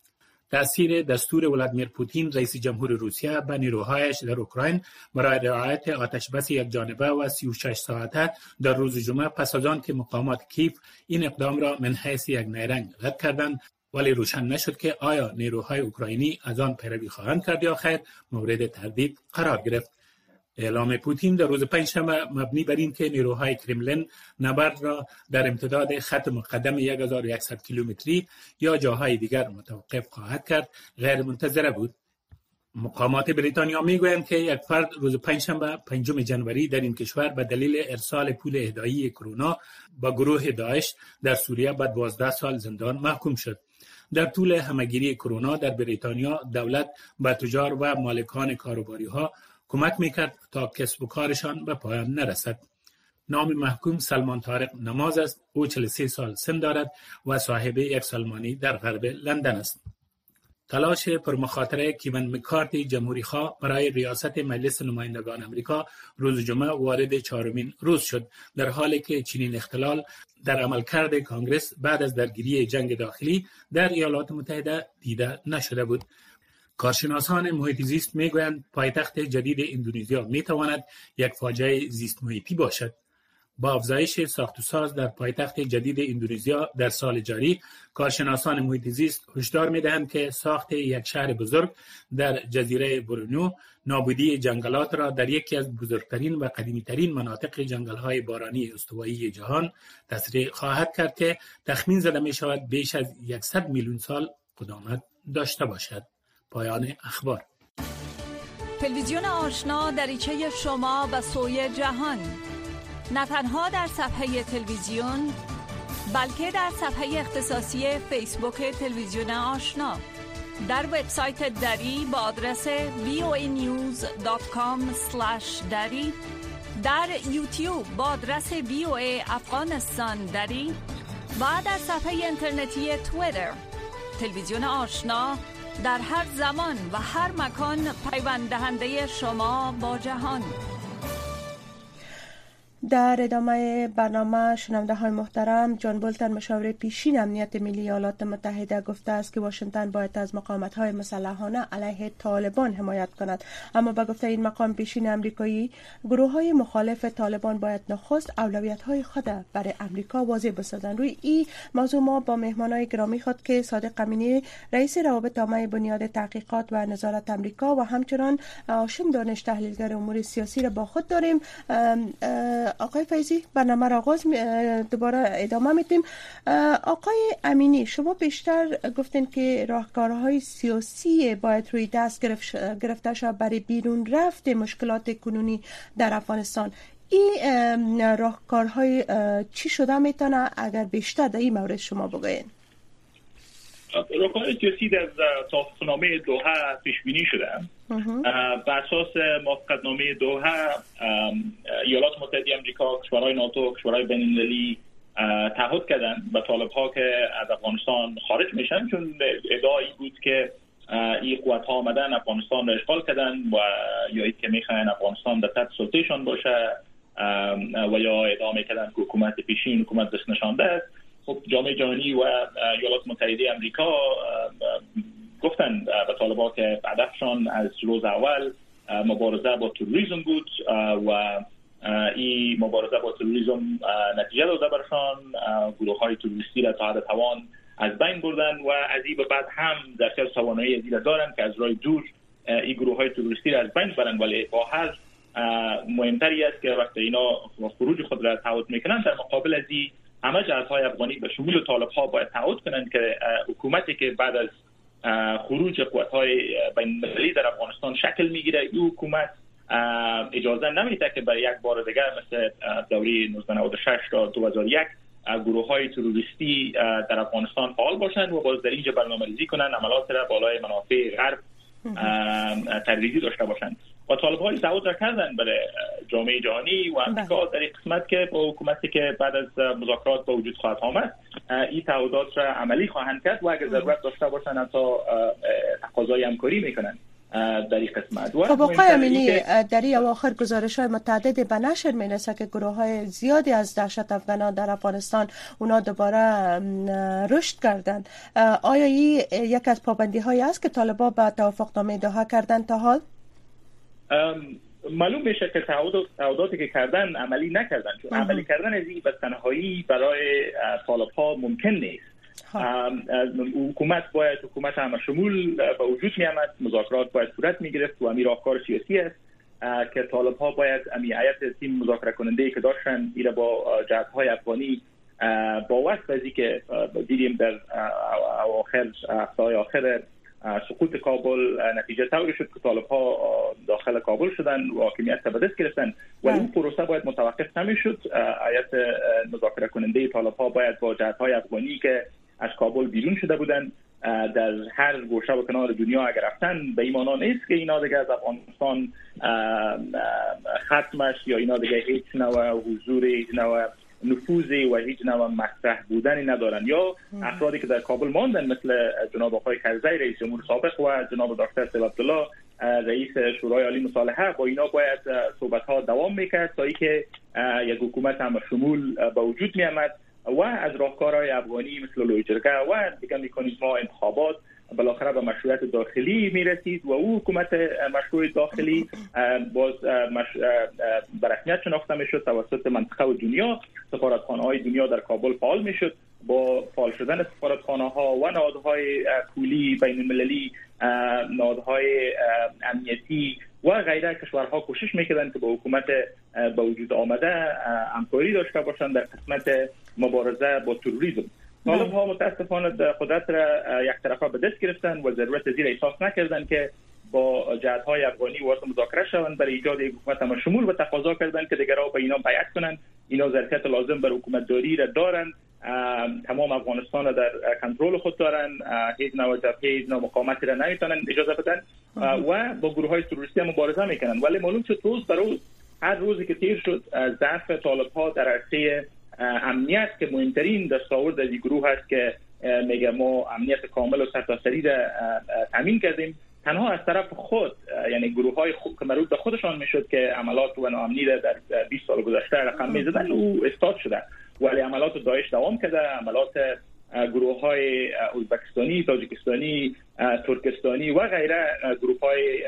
تأثیر دستور ولادیمیر پوتین رئیس جمهور روسیه به نیروهایش در اوکراین برای رعایت آتشبس یکجانبه و 36 ساعته در روز جمعه پس از آن که مقامات کیف این اقدام را من حیث یک نیرنگ رد کردند، ولی روشن نشد که آیا نیروهای اوکراینی از آن پیروی خواهند کرد یا خیر مورد تردید قرار گرفت. اعلام پوتین در روز پنجشنبه مبنی بر این که نیروهای کرملین نبرد را در امتداد خط مقدم 1100 کیلومتری یا جاهای دیگر متوقف خواهد کرد غیر منتظره بود. مقامات بریتانیا میگویند که یک فرد روز پنجشنبه 5 جنوری در این کشور به دلیل ارسال پول اهدایی کرونا با گروه داعش در سوریه به 12 سال زندان محکوم شد. در طول همهگیری کرونا در بریتانیا دولت به تجار و مالکان کاروباری‌ها کمک میکرد تا کسب و کارشان به پایان نرسد. نام محکوم سلمان طارق نماز است. او 43 سال سن دارد و صاحب یک سالمانی در غرب لندن است. تلاش پرمخاطره کیون مکارتی جمهوری‌خواه برای ریاست مجلس نمایندگان آمریکا روز جمعه وارد 4مین روز شد، در حالی که چنین اختلال در عملکرد کانگرس بعد از درگیری جنگ داخلی در ایالات متحده دیده نشده بود. کارشناسان محیط زیست میگویند پایتخت جدید اندونزیا میتواند یک فاجعه زیست محیطی باشد. با افزایش ساخت و ساز در پایتخت جدید اندونزیا در سال جاری، کارشناسان محیط زیست هشدار می‌دهند که ساخت یک شهر بزرگ در جزیره بورنئو نابودی جنگلات را در یکی از بزرگترین و قدیمی‌ترین مناطق جنگل‌های بارانی استوایی جهان تسریع خواهد کرد که تخمین زده می‌شود بیش از 100 میلیون سال قدامت داشته باشد. پایان اخبار. تلویزیون آشنا دریچه شما به سوی جهان، نه تنها در صفحه تلویزیون بلکه در صفحه اختصاصی فیسبوک تلویزیون آشنا، در وبسایت دری با آدرس voanews.com/dari، در یوتیوب با آدرس VOA افغانستان دری و در صفحه اینترنتی توییتر. تلویزیون آشنا در هر زمان و هر مکان پیوند دهنده شما با جهان. در ادامه برنامه شنونده های محترم، جان بولتن مشاور پیشین امنیت ملی ایالات متحده گفته است که واشنگتن باید از مقاومت های مسلحانه علیه طالبان حمایت کند. اما به گفته این مقام پیشین امریکایی، گروه های مخالف طالبان باید نخست اولویت های خود برای امریکا واضح بسازند. روی این موضوع ما با مهمان های گرامی خود که صادق امینی رئیس روابط عامه بنیاد تحقیقات و نظارت امریکا و همچنان هاشم دانش تحلیلگر امور سیاسی را با خود داریم. آقای فیضی، برنامه را آغاز دوباره ادامه میدیم. آقای امینی، شما بیشتر گفتین که راهکارهای سیاسی باید روی دست گرفته شود برای بیرون رفت مشکلات کنونی در افغانستان. این راهکارهای چی شده میتونه اگر بیشتر در این مورد شما بگوین؟ راهکارهای سیاسی در توافقنامه دوحه پیش بینی شده. بر اساس موافقتنامه دوحه، ایالات متحده آمریکا، کشورهای ناتو، کشورهای بین‌المللی تعهد کردند به طالب‌ها که از افغانستان خارج میشن، چون ادعایی بود که این قوت‌ها آمدن افغانستان را اشغال کردن و یا اینکه میخواین افغانستان در تحت سلطهشان باشه و یا ادعا میکردن که حکومت پیشین حکومت دست نشانده است. خب جامعه جهانی و ایالات متحده آمریکا گفتند به طالبان که هدفشان از روز اول مبارزه با تروریسم بود و این مبارزه با تروریسم نتیجه داده برشان. گروه های تروریستی را تا حد توان از بین بردن و از این به بعد هم در اختیار توانایی از این دارند که از راه دور این گروه های تروریستی را از بین برند. ولی با هر مهمتری است که وقتی اینا خروج خود را تعهد میکنند، در مقابل از این همه جهت‌های افغانی به شمول طالب‌ها باید تعهد کنند که حکومتی که بعد از خروج قوت‌های بین‌المللی در افغانستان شکل میگیره، این حکومت اجازه نمیده که برای یک بار دیگر مثل دوره 1996 تا 2001 گروه‌های تروریستی در افغانستان فعال باشند و باز در اینجا برنامه‌ریزی کنند عملات را بالای منافع غرب ترویجی داشته باشند. و طالب‌ها تعهد را کردن برای جامعه جهانی و آمریکا در این قسمت که با حکومتی که بعد از مذاکرات به وجود خواهد آمد این تعهدات را عملی خواهند کرد و اگر ضرورت داشته باشند تا تقاضای همکاری میکنند در این قسمت. خب آقای امینی، در این اواخر گزارش‌های متعددی به نشر می‌رسه که گروه‌های زیادی از دهشت افغانان در افغانستان اونا دوباره رشد کردند. آیا این یک از پابندی‌هایی است که طالبان به توافقنامه دوحه کردند تا حال؟ معلوم میشه که تعهداتی که کردن عملی نکردن، چون عملی کردن از این به تنهایی برای طالب‌ها ممکن نیست. حکومت باید حکومت همه شمول به وجود می آمد، مذاکرات باید صورت می گرفت و امی راهکار سیاسی است که طالب‌ها باید امی هیئت تیم مذاکره کننده که داشتن ایره با جهت‌های افغانی با واسطه از اینکه دیدیم در هفته‌های آخر سقوط کابل نتیجه طوری شد که طالب‌ها داخل کابل شدن و حاکمیت را به دست گرفتن، ولی اون پروسه باید متوقف نمی‌شد. هیئت مذاکره کننده طالب‌ها باید با جهت‌های افغانی که از کابل بیرون شده بودند در هر گوشه و کنار دنیا اگر رفتن به این معنا نیست که اینا دیگه از افغانستان ختمش یا اینا دیگه هیچ نوع حضور، هیچ نوع نفوذی و هیچ نوع مطرح بودنی ندارن. یا افرادی که در کابل ماندن مثل جناب آقای کرزی رئیس جمهور سابق و جناب دکتر سیف عبدالله رئیس شورای عالی مصالحه، با اینا باید صحبت ها دوام میکرد تا اینکه یک حکومت هم شمول به وجود میامد و از راهکارهای افغانی مثل لویجرگه و دیگه مکانیزم ها انتخابات بالاخره به مشروعیت داخلی میرسید و او حکومت مشروع داخلی باز به رسمیت شناخته میشد توسط منطقه و دنیا. سفارتخانه های دنیا در کابل فعال میشد. با فعال شدن سفارتخانه ها و نهادهای پولی بین المللی، نهادهای امنیتی و غیره، کشورها کوشش میکردند که با حکومت به وجود آمده همکاری داشته باشند در قسمت مبارزه با تروریسم. طالب ها متاسفانه قدرت را یک طرفه به دست گرفتن و ضرورت زیر احساس نکردن که با جهت های افغانی وارد مذاکره شوند برای ایجاد یک حکومت هم شمول و تقاضا کردند که دیگرها به اینا بیعت کنند. اینا ظرفیت لازم بر حکومت داری را دارند، تمام افغانستان را در کنترل خود دارند، هیچ نوع جبهه، هیچ نوع مقاومتی را نمیتونن اجازه بدن و با گروه های تروریستی مبارزه میکنن. ولی معلوم شد روز به روز، هر روزی که تیر شد، ضعف طالب ها در عرصه امنیت که مهمترین دستاورد از این گروه هست که میگه ما امنیت کامل و سرتاسری را تامین کردیم، تنها از طرف خود، یعنی گروه های که مربوط به خودشان میشد که عملات و ناامنی را در 20 سال گذشته رقم میزدن او استاد شده، ولی عملات داعش دوام کرده. عملات گروه های ازبکستانی، تاجیکستانی، ترکستانی و غیره، گروه های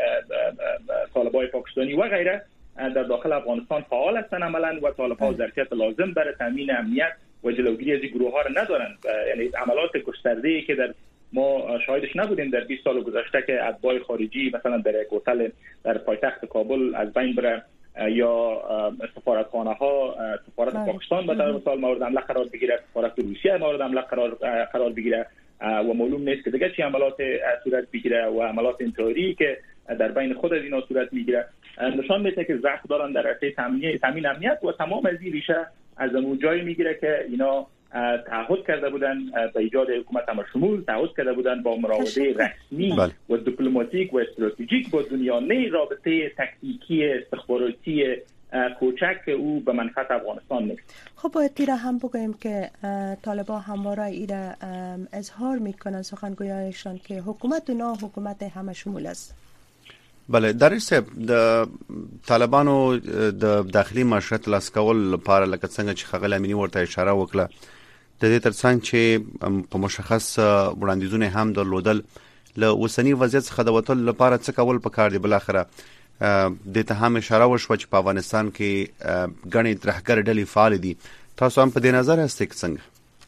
طالبای پاکستانی و غیره در داخل افغانستان فعال هستند عملا و طالب‌ها ظرفیت لازم برای تامین امنیت و جلوگیری از این گروه ها را ندارند. یعنی عملات گسترده‌ای که در ما شاهدش نبودیم در 20 سال گذشته که اتباع خارجی مثلا در یک هتل در پایتخت کابل از بین بره یا سفارتخانه ها، سفارت پاکستان به طور مثال مورد حمله قرار بگیره، سفارت روسیه مورد حمله قرار بگیره و معلوم نیست که دیگه چه عملات صورت بگیره و عملات انتحاری که در بین خود از اینا صورت میگیره نشان میده که ضعف دارن در عرصه تامین امنیت و تمام از این ریشه از اون جایی میگیره که اینا تعهد کرده بودن به ایجاد حکومت همشمول، تعهد کرده بودن با مراوده رسمی و دیپلماتیک و استراتژیک با دنیا، نه رابطه تکتیکی استخباراتی کوچک او به منفعت افغانستان نیست. خب باید تیره هم بگوییم که طالبا همواره ایره اظهار میکنن سخنگویانشان که حکومت اونا حکومت همشمول است. بله، در صاحب د طالبانو د داخلي مشروعیت لاس کول لپاره لکه څنګه چې ښاغلی امینی ورته اشاره وکړه، د دې ترڅنګ چې په مشخص وړاندیزونه هم درلودل له اوسنی وضعیت څخه د وتلو لپاره څه کول پکار دي. بل اخره د ته هم اشاره وشوه چې په افغانستان کې ګڼې ترهګر ډلې فعال دي. تاسو هم په دې نظر هسته کې څنګه؟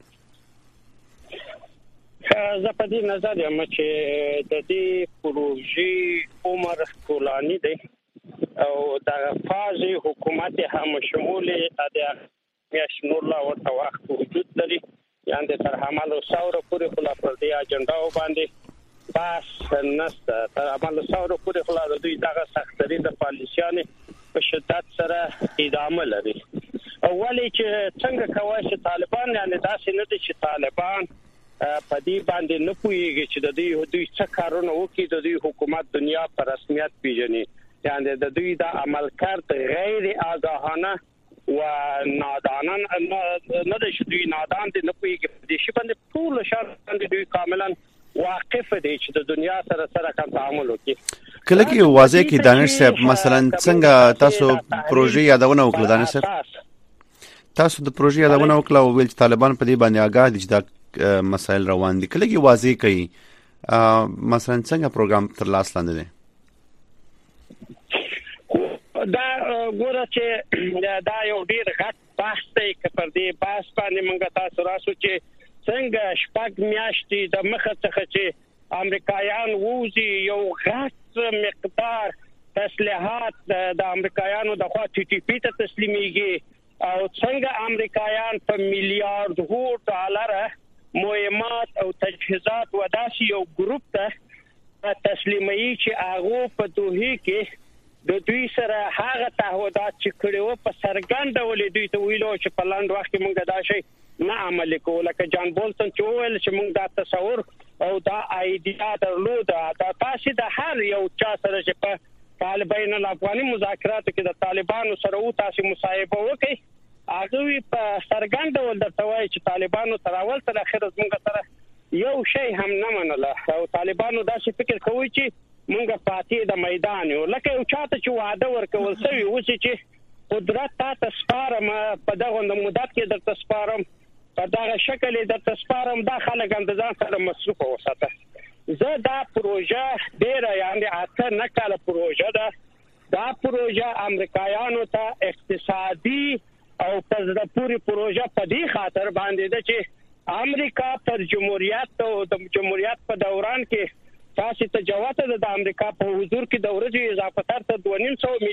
زه په دې نظر یم چې د دې پروژې عمر طولاني دی او د فاز حکومت هم شمول د میاشت نور لا ورته وخت وجود لري، یعنی تر عمل ثوره پورې خلا پر دې اجنډا باندې بس نسته. تر عمل ثوره پورې خلا د دوی دغه سختري د پالیسیانې په شدت سره ادامه لري. اولی چې څنګه کوي چې طالبان، یعنی داسې نه دي چې طالبان په دې باندې نه پوهیږي چې د دوی څه کارونه وکړي، د دوی حکومت دنیا په رسمیت پیژني، یعنی د دوی د عمل کرد غیر آگاهانه و نادانان نه د دوی نادان دي، نه پوهیږي په دې شی باندې ټول شان باندې دوی کاملا واقف دي چې د دنیا سره کوم تعامل وکړي. کله کې واضح کې دانش صاحب مثلا څنګه تاسو پروژې یادونه وکړه؟ دانش صاحب تاسو د پروژې یادونه وکړه او ویل چې طالبان په دې باندې آگاه دي چې دا مسائل روان دي. کله کې واضح کوي مثلا څنګه پروګرام تر لاس لاندې دي؟ دا ګوره چې دا یو ډیر غټ بحث دی چې پر دې بحث باندې موږ تاسو راسو چې څنګه شپږ میاشتې د مخه څخه چې امریکایان ووزي یو غټ مقدار تسلیحات د امریکایانو د خوا ټي ټي پی ته تسلیميږي او څنګه امریکایان په میلیارډ ډالر مهمات او تجهیزات و داسې یو ګروپ ته تسلیمي چې هغه په دوه کې د دوی سره هغه تعهدات چې کړي وو په سرګند ډول دوی ته ویلو چې په لاند وخت کې موږ دا شي نه عمل کوو. لکه جان بولتن چې ویل چې موږ دا تصور او دا ایډیا درلوده دا تاسو د هر یو چا سره چې په طالبان الافغاني مذاکراتو کې د طالبانو سره او تاسو مصاحبه وکړي هغه په سرګند ول درته وایي چې طالبانو تر اول تر اخر زموږ سره یو شی هم نه منله او طالبانو دا څه فکر کوي چې موږ پاتې د میدان یو لکه یو چاته چې وعده ورکول شوی و چې قدرت تاسو سپارم په دغه مدت کې درته سپارم په دغه شکل درته سپارم دا خلک اندازان سره مصروف وساته زه دا پروژه ډیره یعنی اته نه کاله پروژه ده دا پروژه امریکایانو ته اقتصادي او پزړه پوری پروژه په دې خاطر باندې ده چې امریکا پر جمهوریت او د جمهوریت په دوران کې تاسو ته جواته د امریکا په حضور کې د ورځې اضافه تر 2.5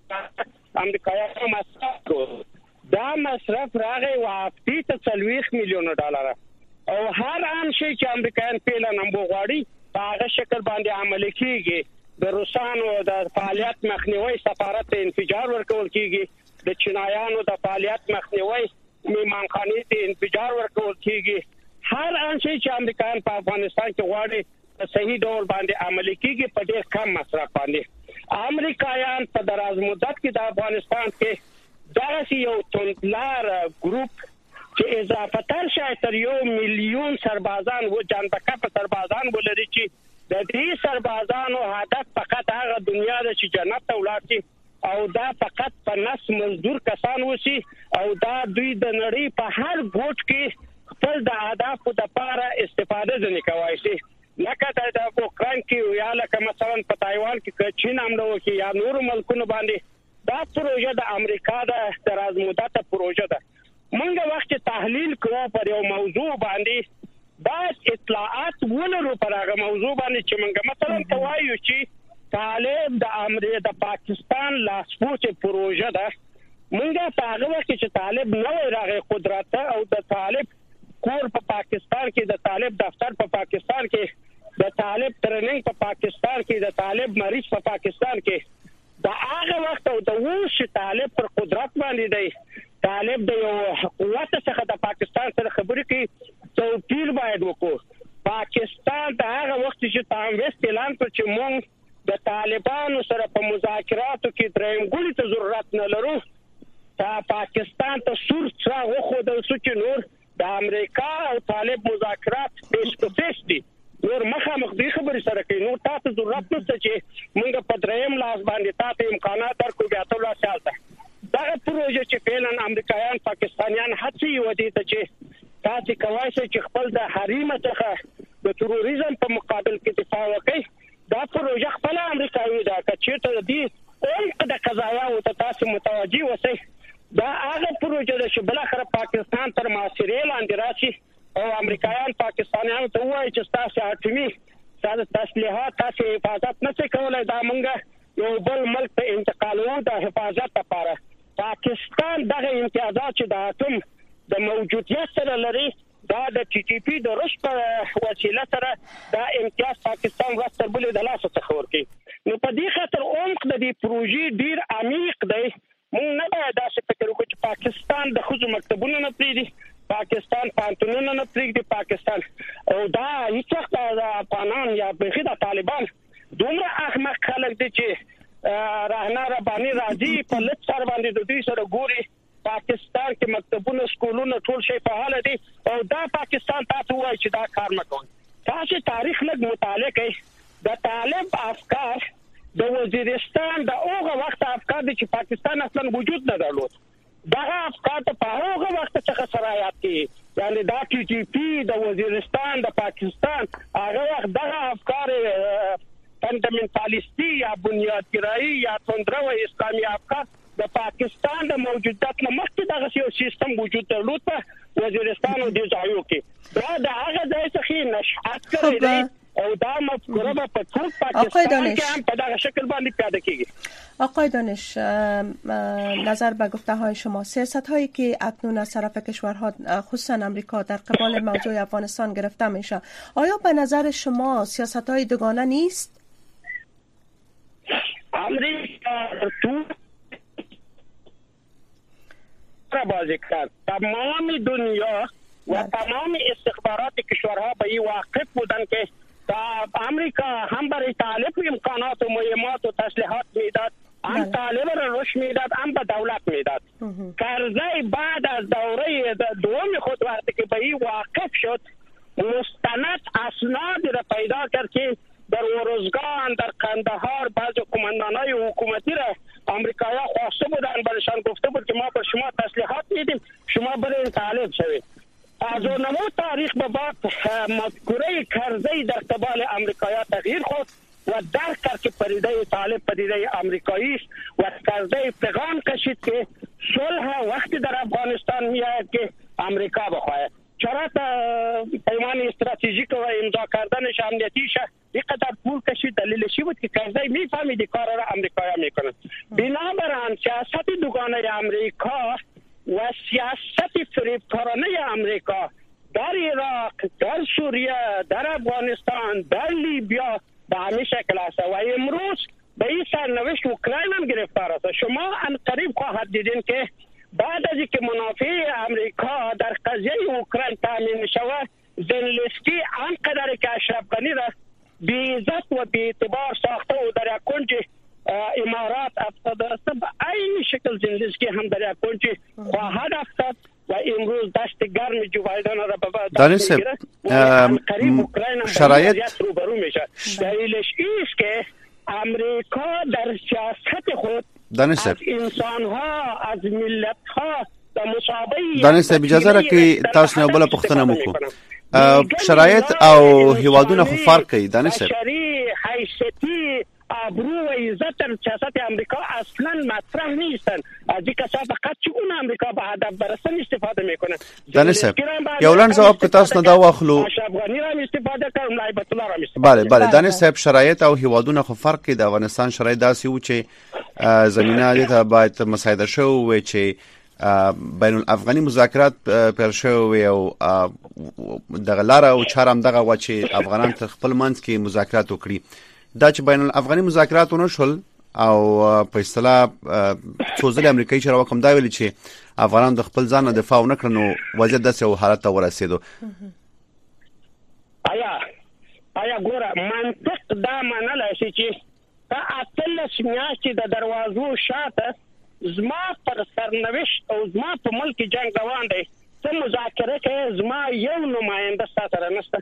میلیون امریکایانو مصرف دا مصرف راغی واپسی ته 40 میلیون ډالر او هر ان شي چې امریکایان پیله نمبو غواړي په هغه شکل باندې عمل کیږي د روسانو د فعالیت مخنیوي سفارت انفجار ورکول کیږي د چینایانو د فعالیت مخنیوي میمانخانه ته انفجار ورکول کیږي هر ان شي چې امریکایان په افغانستان کې غواړي صحیح ډول باندې عمل کیږي په ډېر کم مصرف باندې امریکایان په دراز مدت کې د افغانستان کې داسې یو توندلار ګروپ چې اضافه تر شاید تر 1 میلیون سربازان و جانبکه په سربازان ولري چې د دې سربازانو هدف فقط هغه دنیا ده چې جنت ته ولاړ شي او دا فقط په نس مزدور کسان وسی او دا دوی د نړۍ په هر ګوټ کې خپل د اهدافو لپاره استفاده ځنې کوي شي لکه د اوکران کې یا لکه مثلا په تایوان کې چین حمله وکړي یا نور ملکونو باندې دا پروژه د امریکا د دراز مدته پروژه ده منګه وخت تحلیل کوو پر یو موضوع باندې باید اطلاعات ولرو پر هغه موضوع باندې چې منګه مثلا توایو چې طالب د امریکا د پاکستان لاسپوڅ پروژه ده منګه په هغه وخت چې طالب نو راغی قدرت او د طالب کور په پاکستان کې د طالب دفتر په پاکستان کې د طالب ټریننګ په پاکستان کې د طالب مریض په پاکستان کې د هغه وخت او د وښ طالب پر قدرت باندې دی طالب د یو قوت څخه د پاکستان سره خبرې کوي توپیر باید وکړو پاکستان د هغه وخت چې تاموست اعلان کړ چې موږ د طالبانو سره په مذاکراتو کې دریم ګولې ته ضرورت نه لرو تا پاکستان ته سور څه وخدل چې نور د امریکا او طالب مذاکرات بیس دي نور مخامخ دې خبرې سره کوي نو تاسو ضرورت نشته چې موږ په دریم لاس باندې تاسو امکانات درکو بیا ټول راځي دا پروژه چې فعلا امریکایان پاکستانیان هڅه ودی ته چې تاسو کوای شئ چې خپل د حریم څخه د تروریزم په مقابل کې دفاع وکړي دا پروژه خپل امریکایي دا چې ته دې او د قضایا او تاسو متوجي اوسئ دا هغه پروژه چې بل اخر پاکستان تر معاصره لاندې راشي او امریکایان پاکستانیانو ته وایي چې تاسو اټومي تاسو تسلیحات تاسو حفاظت نه کولای دا مونږه یو بل ملک ته انتقالو د حفاظت لپاره پاکستان دغه امتیازات چې د اتم د موجودیت سره لري دا د ټي ټي پی د رشد په وسیله سره دا امتیاز پاکستان راستر بلې د لاس څخه ورکړي نو په دې خاطر عمق د دې پروژې ډیر عمیق دی موږ نه باید دا څه فکر وکړو چې پاکستان د خزو مکتبونو نه پریږدي پاکستان پانتونونو نه پریږدي پاکستان او دا هیڅ وخت د افغانان یا بخي د طالبان دومره احمق خلک دي چې راهنا رباني راځي په لټ سره باندې د دوی سره ګوري پاکستان کې مکتبونه سکولونه ټول شي په حال دي او دا پاکستان تاسو وایي چې دا کار نه کوي تاسو تاریخ لږ مطالعه کړئ د طالب افکار د وزیرستان د اوغه وخت افکار دي چې پاکستان اصلا وجود نه درلود دا افکار ته په هغه وخت څخه سرایات کې یعنی دا ټي ټي پی د وزیرستان د پاکستان هغه وخت دا افکار فندامنتالیستی یا بنیادګرایي یا توندرو اسلامي افکار د پاکستان د موجودیت نه مخکې دغه یو سیستم وجود درلود په وزیرستان او د ځایو کې دا د هغه ځای څخه نشأت کړی دی او دا مفکوره په ټول پاکستان کې هم په دغه شکل باندې پیاده کیږي. آقای دانش نظر به گفته های شما سیاست هایی که اکنون از طرف کشورها خصوصا امریکا در قبال موضوع افغانستان گرفته میشه آیا به نظر شما سیاست های دوگانه نیست؟ امریکا تو بازی کرد تمام دنیا و تمام استخبارات کشورها به این واقف بودند که آمریکا هم برای طالب امکانات و مهمات و تسلیحات میداد، هم طالب را رشد میداد، هم به دولت میداد. کرزی بعد از دوره دوم خود وقتی که به این واقف شد، مستند اسنادی را پیدا کرد که در ورزگان، در قندهار بعض کماندانای حکومتی را آمریکایی‌ها خواسته بودند، برشان گفته بود که ما به شما تسلیحات میدیم، شما برین طالب شوید. از اونمو تاریخ به بعد مفکوره کرزی در قبال آمریکایی‌ها تغییر خورد و درک کرد که پدیده طالب پدیده آمریکایی است و کرزی پیغام کشید که صلح وقتی در افغانستان میآید که آمریکا بخواهد. چرا پیمان استراتژیک و امضا کردنش امنیتیش اینقدر طول کشید؟ دلیلش بود که کرزی میفهمید کار را آمریکایی‌ها میکنند. بنابراین سیاست دوگانه آمریکا و سیاست فریبکارانه آمریکا در عراق، در سوریه، در افغانستان، در لیبیا به همین شکل است و امروز به این سرنوشت اوکراین هم گرفتار است. شما ان قریب خواهد دیدین که بعد از اینکه منافع آمریکا در قضیه اوکراین تامین شود، زلنسکی آنقدر که اشرف غنی را بی عزت و بی اعتبار ساخته و در کنج امارات افتاده است، به این شکل زلنسکی هم در کنج خواهد افتاد و امروز دست گرم جو بایدن را به دست میگیره و قریب اوکراین شرایط روبرو میشه. دلیلش است که امریکا در سیاست خود از انسان‌ها، از ملت‌ها در مسابقه دانش اجازه را که تاسو نه بل پختنه مکو شرایط او هیوادونه خو فرق کوي دانش بشری حیثیتی ابرو و عزت در سیاست امریکا اصلا مطرح نیستن. از این کسا فقط چون امریکا به هدف برسن استفاده میکنه. دانش یو لن جواب که تاسو نه دا واخلو افغانی را استفاده کوم لایبت الله را استفاده. بله بله دانش صاحب شرایط او هیوادونه خو فرق کوي د افغانستان شرایط داسې و چې زمينه ته باید مساعده شو و چې بین الافغاني مذاکرات پر شو او دغه لار او چارم دغه و چې افغانان تر خپل منځ کې مذاکرات وکړي. دا چې بین الافغاني مذاکرات ونه شول او په اصطلاح څو ځله امریکایي چارواکو کوم دا ویلي چې افغانان د خپل ځان دفاع نه کړنو وضعیت داسې او حالت ته ورسېدو. آیا ګوره منطق دا منلای شي چې په اتلس میاشتې د دروازو شاته زما پر سرنوشت او زما په ملک جنگ روان دی، څه مذاکره کوي؟ زما یو نماینده سره نشته.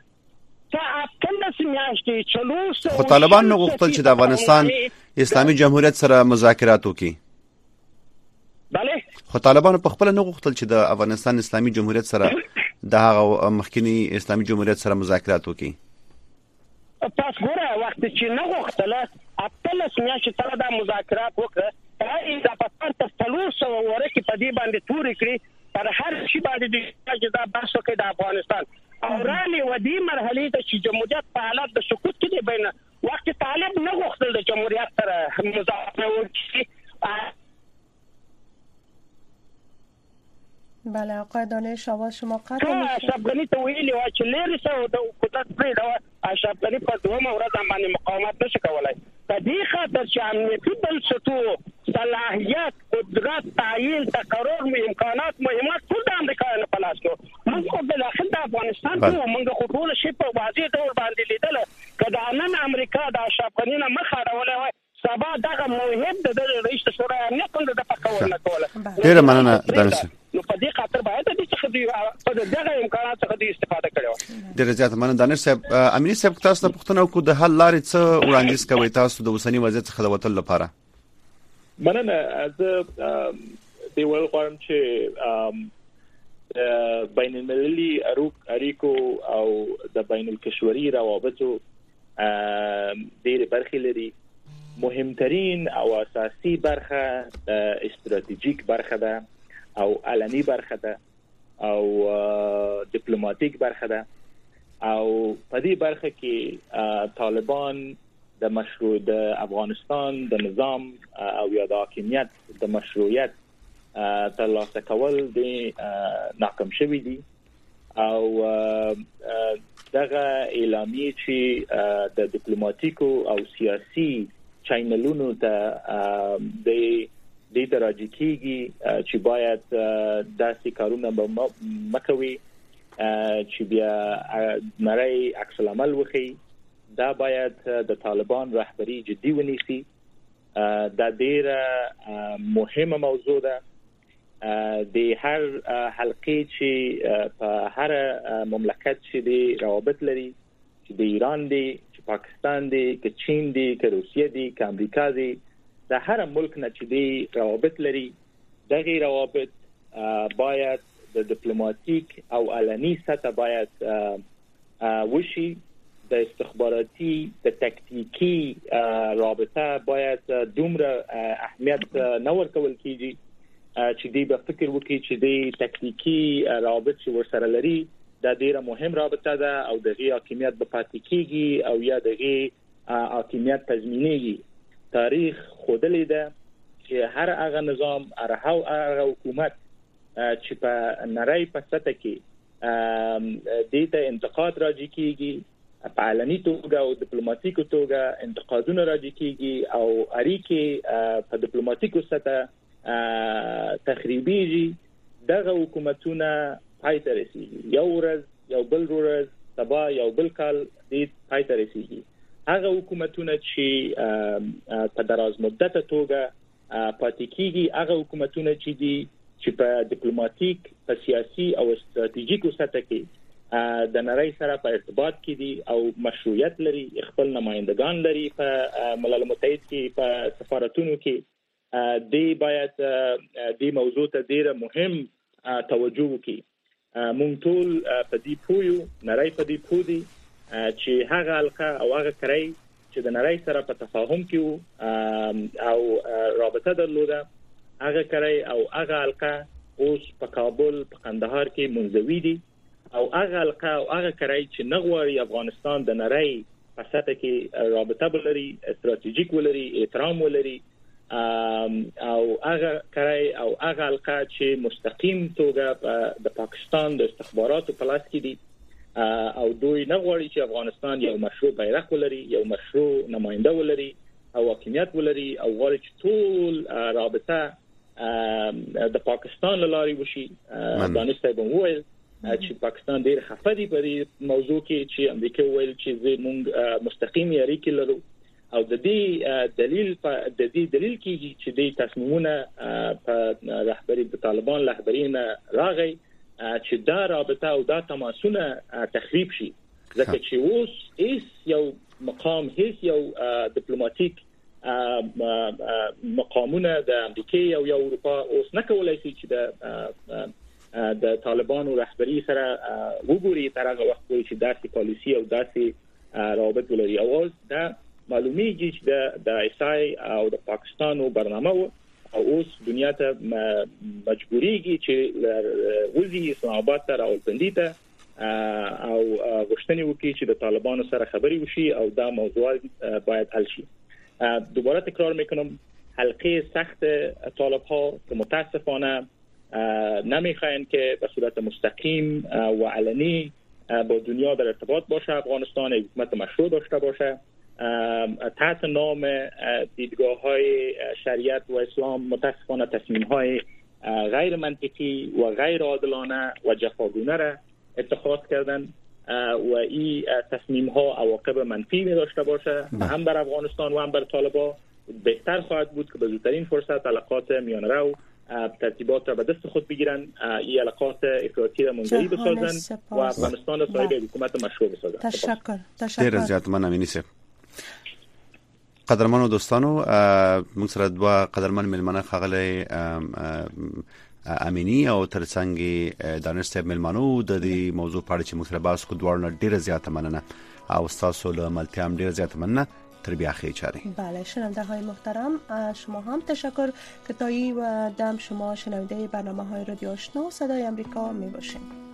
خو طالبان نو غوښتل چې د افغانستان اسلامي جمهوریت سره مذاکرات وکړي. بله خو طالبان په خپل نو غوښتل چې د افغانستان اسلامي جمهوریت سره د هغه مخکنی اسلامي جمهوریت سره مذاکرات وکړي. تاسو ګوره وخت چې نه غوښتل اتلس میاشتې سره د مذاکرات وکړه، دا په پرته فلوس او ورکه په دې باندې توري کړی پر هر شي باندې د اجازه بحث کوي د افغانستان او رالي ودی مرحله د جمهوریت په حالت د سقوط کې دی. بین وخت طالب نه غوښتل د جمهوریت سره مذاکره وکړي. بله آقای دانش آواز شما قطع میشه. اشرف غنی ته ویلي و چې لري سو د قدرت پرې اشرف غنی په دومره ورځ باندې مقاومت نشي کولای. په دې خاطر چې امنیتي بنسټونو صلاحیت، قدرت، تعیین، تقرر، امکانات، مهمات ټول د امریکا نه پلاس کو. موږ په داخل د افغانستان کې موږ خو ټول شی په واضح ډول باندې لیدل. کله نن امریکا د اشرف غنی نه مخ اړولې وای، سبا دغه موهب د رئیس شورا امنیت څنګه د پکول نه کوله. ډیر مننه دانش. نو په دې خاطر باید د څه خدي په دغه امکانات څخه د استفاده کړو. ډیر زیات مننه دانش صاحب. امینی صاحب تاسو ته پوښتنه وکړه د حل لارې څه وړاندیز کوي تاسو د اوسنی وضعیت څخه د وټل لپاره؟ مننه. زه دی ول غواړم چې بین المللي اړیکو او د بین الکشوري روابطو ډېر برخې لري. مهمترین او اساسي برخه استراتیژیک برخه ده او علني برخه ده او دیپلوماټیک برخه ده او په دې برخه کې طالبان د مشروع د افغانستان د نظام او یا د حاکمیت د مشروعیت ترلاسه کول د ناکام شوی دي او دغه اعلامیه چې د دیپلوماټیکو او سیاسي چینلونو ته د درجه کېږي چې باید داسې کارونه به مکوي چې بیا نړۍ عکس العمل وخی دا باید د طالبان رهبری جدي ونیسي. دا ډیره مهمه موضوع ده. د هر حلقې چې په هر مملکت چې دی روابط لري، چې د ایران دی، چې پاکستان دی، که چین دی، که روسیه دی، که امریکا دی، د هر ملک نه چې دی روابط لري، دغه روابط باید د دیپلوماتیک او علني سطح باید وشي. د استخباراتي د تکتیکی رابطه باید دومره اهمیت نه ورکول کیږي چې دی به فکر وکړي چې دی تکتیکی رابط چې ورسره لري دا ډیره مهم رابطه ده او دغه حاکمیت به پاتې کیږي او یا دغه حاکمیت تضمینېږي. تاریخ خودلې ده چې هر هغه نظام، هر حکومت چې په نړۍ په سطح کې د انتقاد راځي کیږي، په علني توګه او ډیپلوماټیکو توګه انتقادونه راځي کیږي او اړیکې په ډیپلوماټیکو سطح تخریبيږي، دغه حکومتونه پای ته رسیږي. یو ورځ، یو بل ورځ، سبا یو بل کال دې پای ته رسیږي. هغه حکومتونه چې په دراز مدته توګه پاتې کیږي، هغه حکومتونه چې په ډیپلوماټیک، په سیاسي او استراتیژیکو سطح کې د نړۍ سره په ارتباط کې دي او مشروعیت لري، خپل نمائندگان لري په ملل متحد کې، په سفارتونو کې، دی باید دی موضوع ته ډیره مهم توجه وکړي. مونږ ټول په دې پویو، نړۍ په دې پوی چې هغه حلقه او هغه کړی چې د نړۍ سره په تفاهم کې او رابطه درلوده، هغه کړی او هغه حلقه اوس په کابل، په قندهار کې منځوي دي او هغه حلقه او هغه کړی چې نغواړي افغانستان د نړۍ په سطح کې رابطه ولري، استراتیژیک ولري، احترام ولري، او هغه کړی او هغه حلقه چې مستقیم توګه د پاکستان د استخباراتو په لاس کې دي او دوی نغواړي چې افغانستان یو مشروع بیرغ ولري، یو مشروع نماینده ولري او حاکمیت ولري او غواړي چې ټول رابطه د پاکستان لاري وشي. دانشته به وویل چې پاکستان ډیر خفه دی په دې موضوع کې چې امریکا ویل چې موږ مستقیم اړیکې لرو او د دې دلیل کېږي چې د تصمیمونه په رهبری د طالبان رهبرینه راغی چې دا رابطه او دا تماسونه تخریب شي، ځکه چې اوس هیڅ یو مقام، هیڅ یو ډیپلوماټیک مقامونه د امریکا او اروپا اوس نه کولای شي چې د طالبانو رهبری سره وګوري تر هغه وخت پورې چې داسې پالیسی او داسې روابط ولري. او دا معلومیږي چې د ایسای او د پاکستانو برنامه او اوس دنیا ته مجبوریږي چې وزي اسلام آباد ته راولپندي ته او غوښتنې وکړي چې د طالبانو سره خبري وشي او دا موضوع باید حل شي. دوباره تکرار میکنم، حلقه سخت طالب ها که متاسفانه نمیخواین که به صورت مستقیم و علنی با دنیا در ارتباط باشه، افغانستان حکومت مشروع داشته باشه، تحت نام دیدگاه‌های شریعت و اسلام متاسفانه تصمیم‌های غیر منطقی و غیر عادلانه و جفاگونه را اتخاذ کردن و این تصمیم‌ها عواقب منفی داشته باشه هم بر افغانستان و هم بر طالبان. بهتر خواهد بود که به زودترین فرصت علاقات میانرو ترتیبات را به دست خود بگیرن، این علاقات افراطی را منزوی بسازن و افغانستان را صاحب حکومت مشروع بسازن. تشکر. ډیر زیات مننه سه. قدرمنو دوستانو، موږ سره دوه قدرمن ملمنه خغله امینی او ترڅنګ دانش صاحب ملمنو د دې موضوع په اړه چې موږ سره بحث کو دوړنه ډیر زیات مننه او تاسو له ملتيام ډیر زیات مننه. تر بیا خیر چاره. بله، شنونده های محترم، شما هم تشکر که تا این دم شما شنونده برنامه های رادیو آشنا صدای امریکا می باشید.